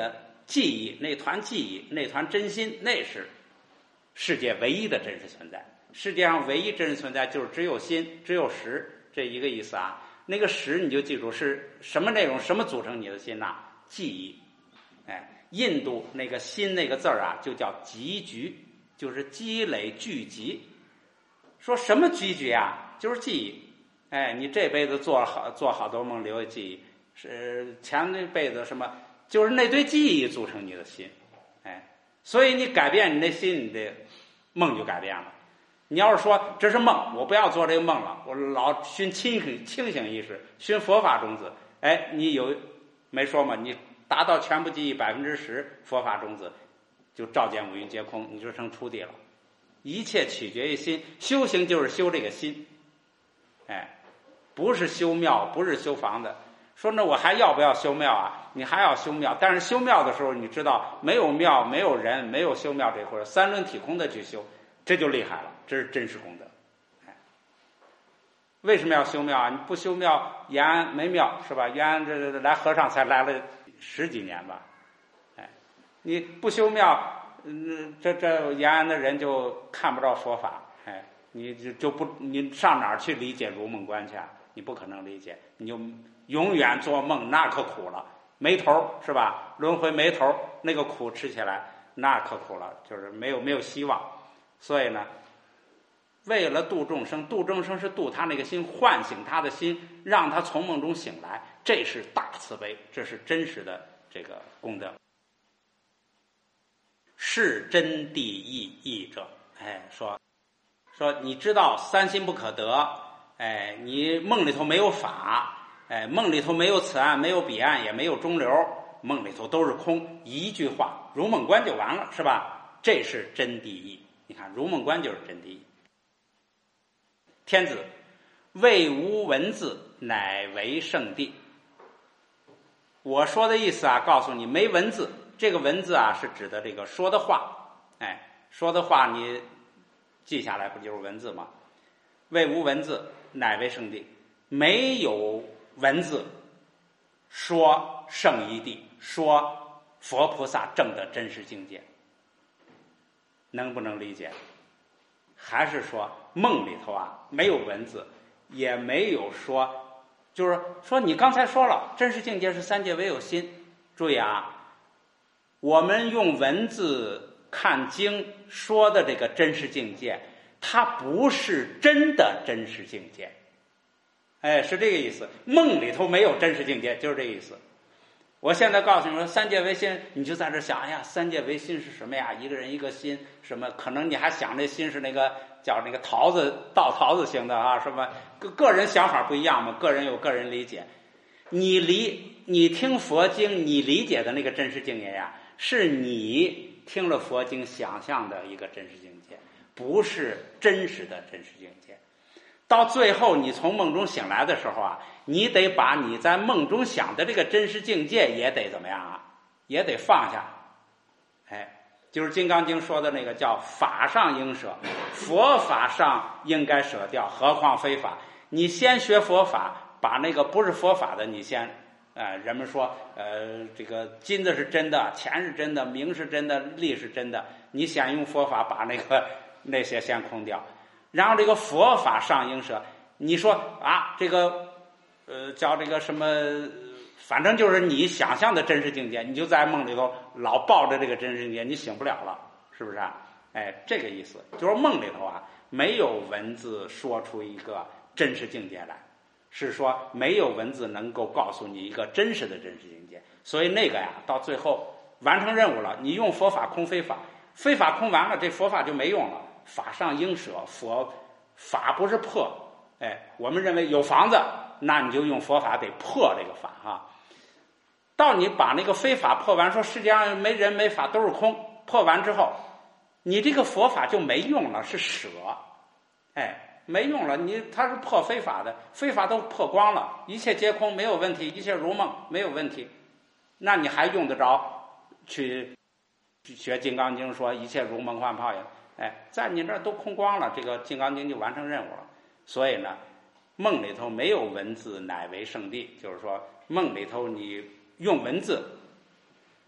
记忆，那团记忆，那团真心，那是世界唯一的真实存在。世界上唯一真实存在就是只有心，只有识，这一个意思啊。那个识你就记住是什么内容，什么组成你的心呐？记忆。印度那个心那个字儿啊，就叫集聚，就是积累聚集。说什么积聚啊？就是记忆。你这辈子做好多梦留下记忆，是前那辈子什么，就是那堆记忆组成你的心。所以你改变你那心，你的梦就改变了。你要是说这是梦，我不要做这个梦了，我老寻清醒意识，寻佛法种子。你有没说嘛？你达到全部记忆10%佛法种子，就照见五蕴皆空，你就成初地了。一切取决于心，修行就是修这个心。不是修庙，不是修房子。说那我还要不要修庙啊？你还要修庙，但是修庙的时候，你知道没有庙，没有人，没有修庙这会儿，三轮体空的去修，这就厉害了，这是真实功德。为什么要修庙啊？你不修庙，延安没庙是吧？延安这来和尚才来了10几年吧。你不修庙，这延安的人就看不着佛法。你就不，你上哪儿去理解如梦观去啊？你不可能理解，你就永远做梦，那可苦了，没头是吧？轮回没头，那个苦吃起来那可苦了，就是没有希望。所以呢，为了度众生，度众生是度他那个心，唤醒他的心，让他从梦中醒来，这是大慈悲，这是真实的这个功德。是真谛义者，说你知道三心不可得，你梦里头没有法，梦里头没有此岸，没有彼岸，也没有中流，梦里头都是空，一句话如梦观就完了，是吧？这是真谛义。你看如梦观就是真谛义。天子谓无文字，乃为圣谛。我说的意思啊，告诉你没文字，这个文字啊是指的这个说的话，说的话你记下来不就是文字吗？谓无文字，乃为圣谛。没有文字说圣一谛，说佛菩萨证的真实境界，能不能理解？还是说梦里头啊没有文字，也没有说，就是说你刚才说了，真实境界是三界唯有心。注意啊，我们用文字看经说的这个真实境界，它不是真的真实境界。是这个意思。梦里头没有真实境界，就是这个意思。我现在告诉你说三界唯心，你就在这想，哎呀，三界唯心是什么呀？一个人一个心，什么可能你还想这心是那个叫那个桃子倒桃子型的啊？什么个人想法不一样嘛，个人有个人理解。你听佛经，你理解的那个真实境界呀，是你听了佛经想象的一个真实境界，不是真实的真实境界。到最后你从梦中醒来的时候啊，你得把你在梦中想的这个真实境界也得怎么样啊？也得放下。就是《金刚经》说的那个叫法上应舍，佛法上应该舍掉，何况非法。你先学佛法，把那个不是佛法的你先人们说这个金子是真的，钱是真的，名是真的，利是真的，你先用佛法把那些先空掉。然后这个佛法上应舍，你说啊，这个叫这个什么，反正就是你想象的真实境界，你就在梦里头老抱着这个真实境界，你醒不了了，是不是啊？这个意思就是梦里头啊没有文字说出一个真实境界来，是说没有文字能够告诉你一个真实的真实境界。所以那个呀到最后完成任务了，你用佛法空非法，非法空完了，这佛法就没用了。法上应舍，佛法不是破。我们认为有房子，那你就用佛法得破这个法哈。到你把那个非法破完，说世界上没人没法都是空，破完之后，你这个佛法就没用了，是舍。没用了，它是破非法的，非法都破光了，一切皆空，没有问题，一切如梦，没有问题。那你还用得着去学《金刚经》说一切如梦幻泡影？在你这儿都空光了，这个《金刚经》就完成任务了。所以呢，梦里头没有文字，乃为圣谛，就是说梦里头你用文字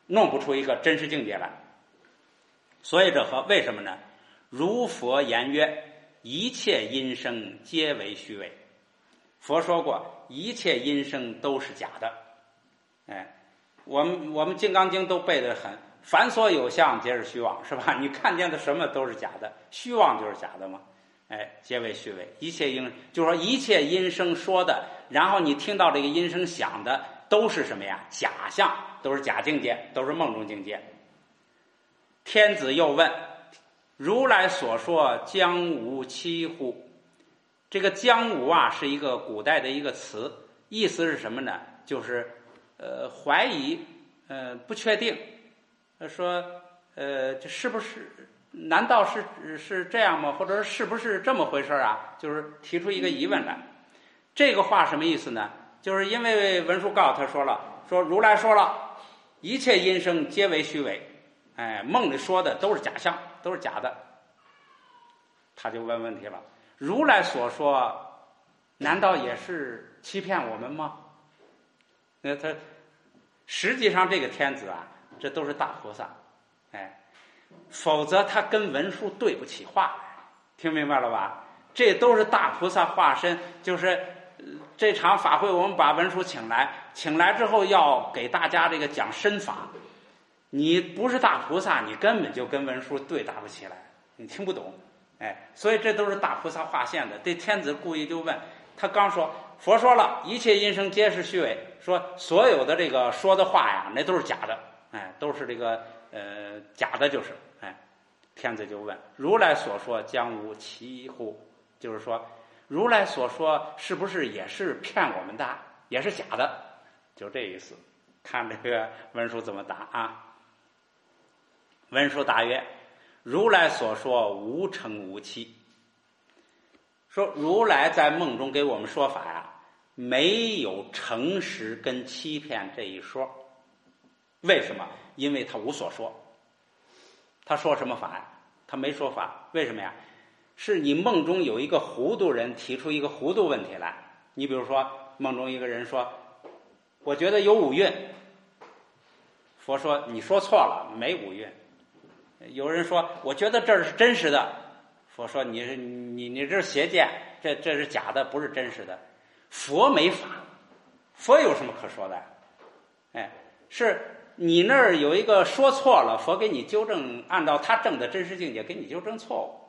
弄不出一个真实境界来。所以为什么呢？如佛言曰：一切音声皆为虚伪。佛说过，一切音声都是假的。我们金刚经都背得很，凡所有相皆是虚妄，是吧？你看见的什么都是假的，虚妄就是假的嘛。皆为虚伪。一切音，就是说一切音声说的，然后你听到这个音声响的，都是什么呀？假象，都是假境界，都是梦中境界。天子又问：如来所说将无期乎？这个将无啊，是一个古代的一个词，意思是什么呢？就是怀疑，不确定，说这是不是？难道是这样吗？或者是不是这么回事啊？就是提出一个疑问来。这个话什么意思呢？就是因为文殊告诉他说了，说如来说了，一切音声皆为虚伪。梦里说的都是假象，都是假的。他就问问题了：如来所说，难道也是欺骗我们吗？他实际上这个天子啊，这都是大菩萨，否则他跟文殊对不起话来，听明白了吧？这都是大菩萨化身，就是这场法会我们把文殊请来之后要给大家这个讲身法。你不是大菩萨，你根本就跟文殊对答不起来，你听不懂。所以这都是大菩萨化现的。这天子故意就问他，刚说佛说了一切音声皆是虚伪，说所有的这个说的话呀，那都是假的，都是这个假的，就是天子就问如来所说将无其乎？就是说如来所说是不是也是骗我们的，也是假的？就这意思。看这个文殊怎么答啊？文殊答曰：如来所说无诚无欺。说如来在梦中给我们说法呀，没有诚实跟欺骗这一说。为什么？因为他无所说。他说什么法呀？他没说法。为什么呀？是你梦中有一个糊涂人提出一个糊涂问题来。你比如说梦中一个人说，我觉得有五蕴。佛说你说错了，没五蕴。有人说我觉得这是真实的。佛说你这是邪见，这是假的，不是真实的。佛没法，佛有什么可说的？是你那儿有一个说错了，佛给你纠正，按照他证的真实境界给你纠正错误。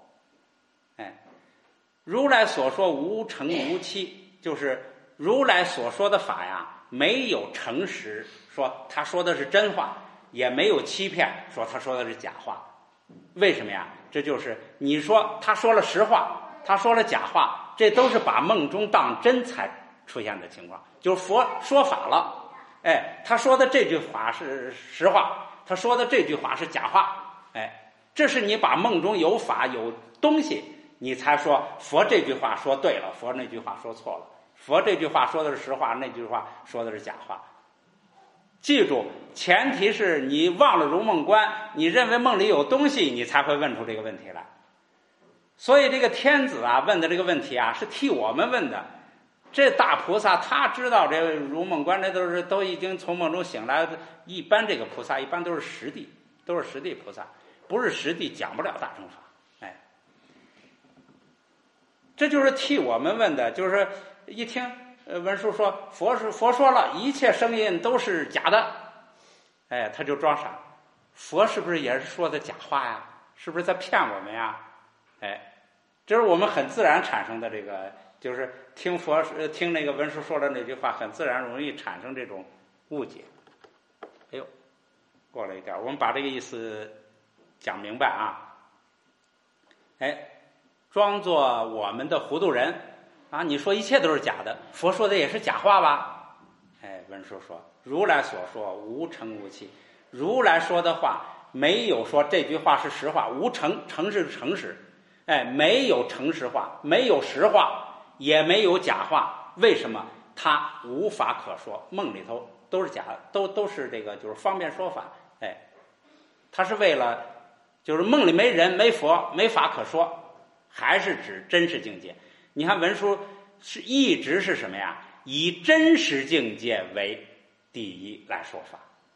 如来所说无诚无欺，就是如来所说的法呀，没有诚实，说他说的是真话，也没有欺骗，说他说的是假话。为什么呀？这就是你说他说了实话，他说了假话，这都是把梦中当真才出现的情况。就是佛说法了，他说的这句话是实话，他说的这句话是假话，这是你把梦中有法有东西，你才说佛这句话说对了，佛那句话说错了，佛这句话说的是实话，那句话说的是假话。记住，前提是你忘了如梦观，你认为梦里有东西，你才会问出这个问题来。所以这个天子啊问的这个问题啊，是替我们问的。这大菩萨他知道这如梦观，这都已经从梦中醒来。一般这个菩萨一般都是实地，都是实地菩萨，不是实地讲不了大乘法。这就是替我们问的。就是一听文殊说佛说了一切声音都是假的，他就装傻。佛是不是也是说的假话呀？是不是在骗我们呀？这是我们很自然产生的这个，就是听那个文殊说的那句话，很自然容易产生这种误解。哎呦，过了一点，我们把这个意思讲明白啊。装作我们的糊涂人啊！你说一切都是假的，佛说的也是假话吧？文殊说如来所说无诚无欺。如来说的话没有说这句话是实话，无诚，诚是诚实，没有诚实话，没有实话，也没有假话。为什么？他无法可说，梦里头都是假的，都是这个就是方便说法。他是为了就是梦里没人没佛没法可说，还是指真实境界。你看文殊是一直是什么呀？以真实境界为第一来说法。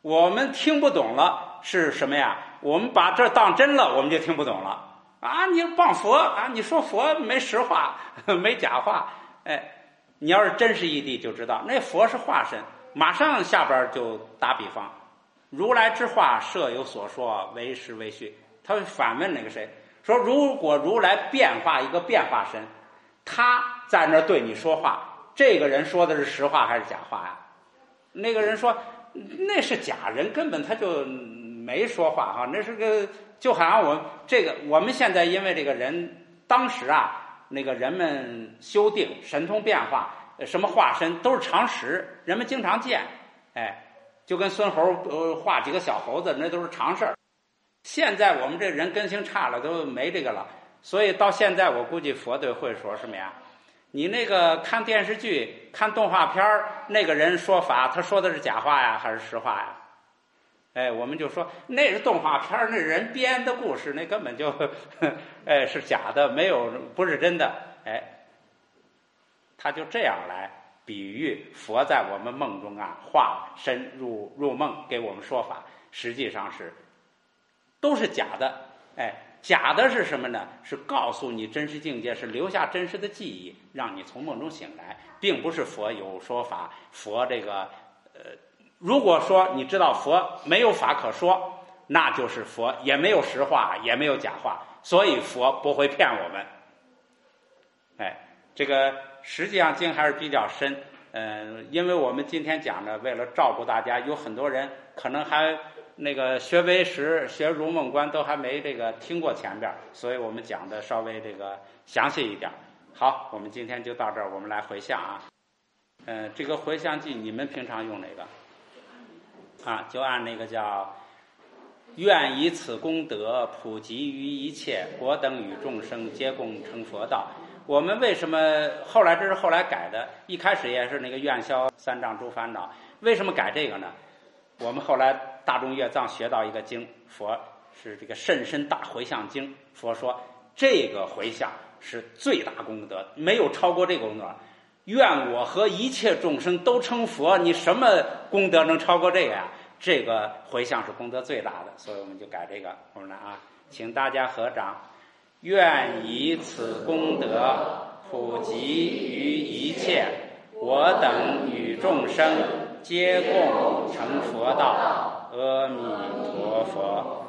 我们听不懂了是什么呀？我们把这当真了，我们就听不懂了啊！你谤佛啊，你说佛没实话，没假话，哎，你要是真实义谛就知道，那佛是化身。马上下边就打比方，如来之话设有所说，为实为虚。他会反问那个谁，说如果如来变化一个变化身，他在那对你说话，这个人说的是实话还是假话呀？那个人说那是假人，根本他就没说话哈，那是个就好像我们现在因为这个人当时啊，那个人们修定神通变化，什么化身都是常识，人们经常见，哎，就跟孙猴画几个小猴子，那都是常事儿。现在我们这人根性差了，都没这个了，所以到现在我估计佛对会说什么呀？你那个看电视剧、看动画片那个人说法，他说的是假话呀，还是实话呀？哎，我们就说那是动画片，那人编的故事，那根本就，哎，是假的，不是真的，哎，他就这样来比喻佛在我们梦中啊，化身入梦给我们说法，实际上是都是假的，哎。假的是什么呢？是告诉你真实境界，是留下真实的记忆，让你从梦中醒来，并不是佛有说法。佛这个如果说你知道佛没有法可说，那就是佛也没有实话，也没有假话，所以佛不会骗我们。哎，这个实际上经还是比较深，因为我们今天讲的，为了照顾大家，有很多人可能还那个学唯识、学如梦观都还没这个听过前边，所以我们讲的稍微这个详细一点。好，我们今天就到这儿，我们来回向啊。这个回向偈你们平常用哪个？啊，就按那个叫愿以此功德普及于一切，我等与众生皆共成佛道。我们为什么这是后来改的？一开始也是那个愿消三障诸烦恼，为什么改这个呢？我们后来大众乐藏学到一个经，佛是这个甚深大回向经，佛说这个回向是最大功德，没有超过这个功德。愿我和一切众生都成佛，你什么功德能超过这个呀？这个回向是功德最大的，所以我们就改这个。我们来啊，请大家合掌。愿以此功德普及于一切，我等与众生皆共成佛道。阿弥陀佛。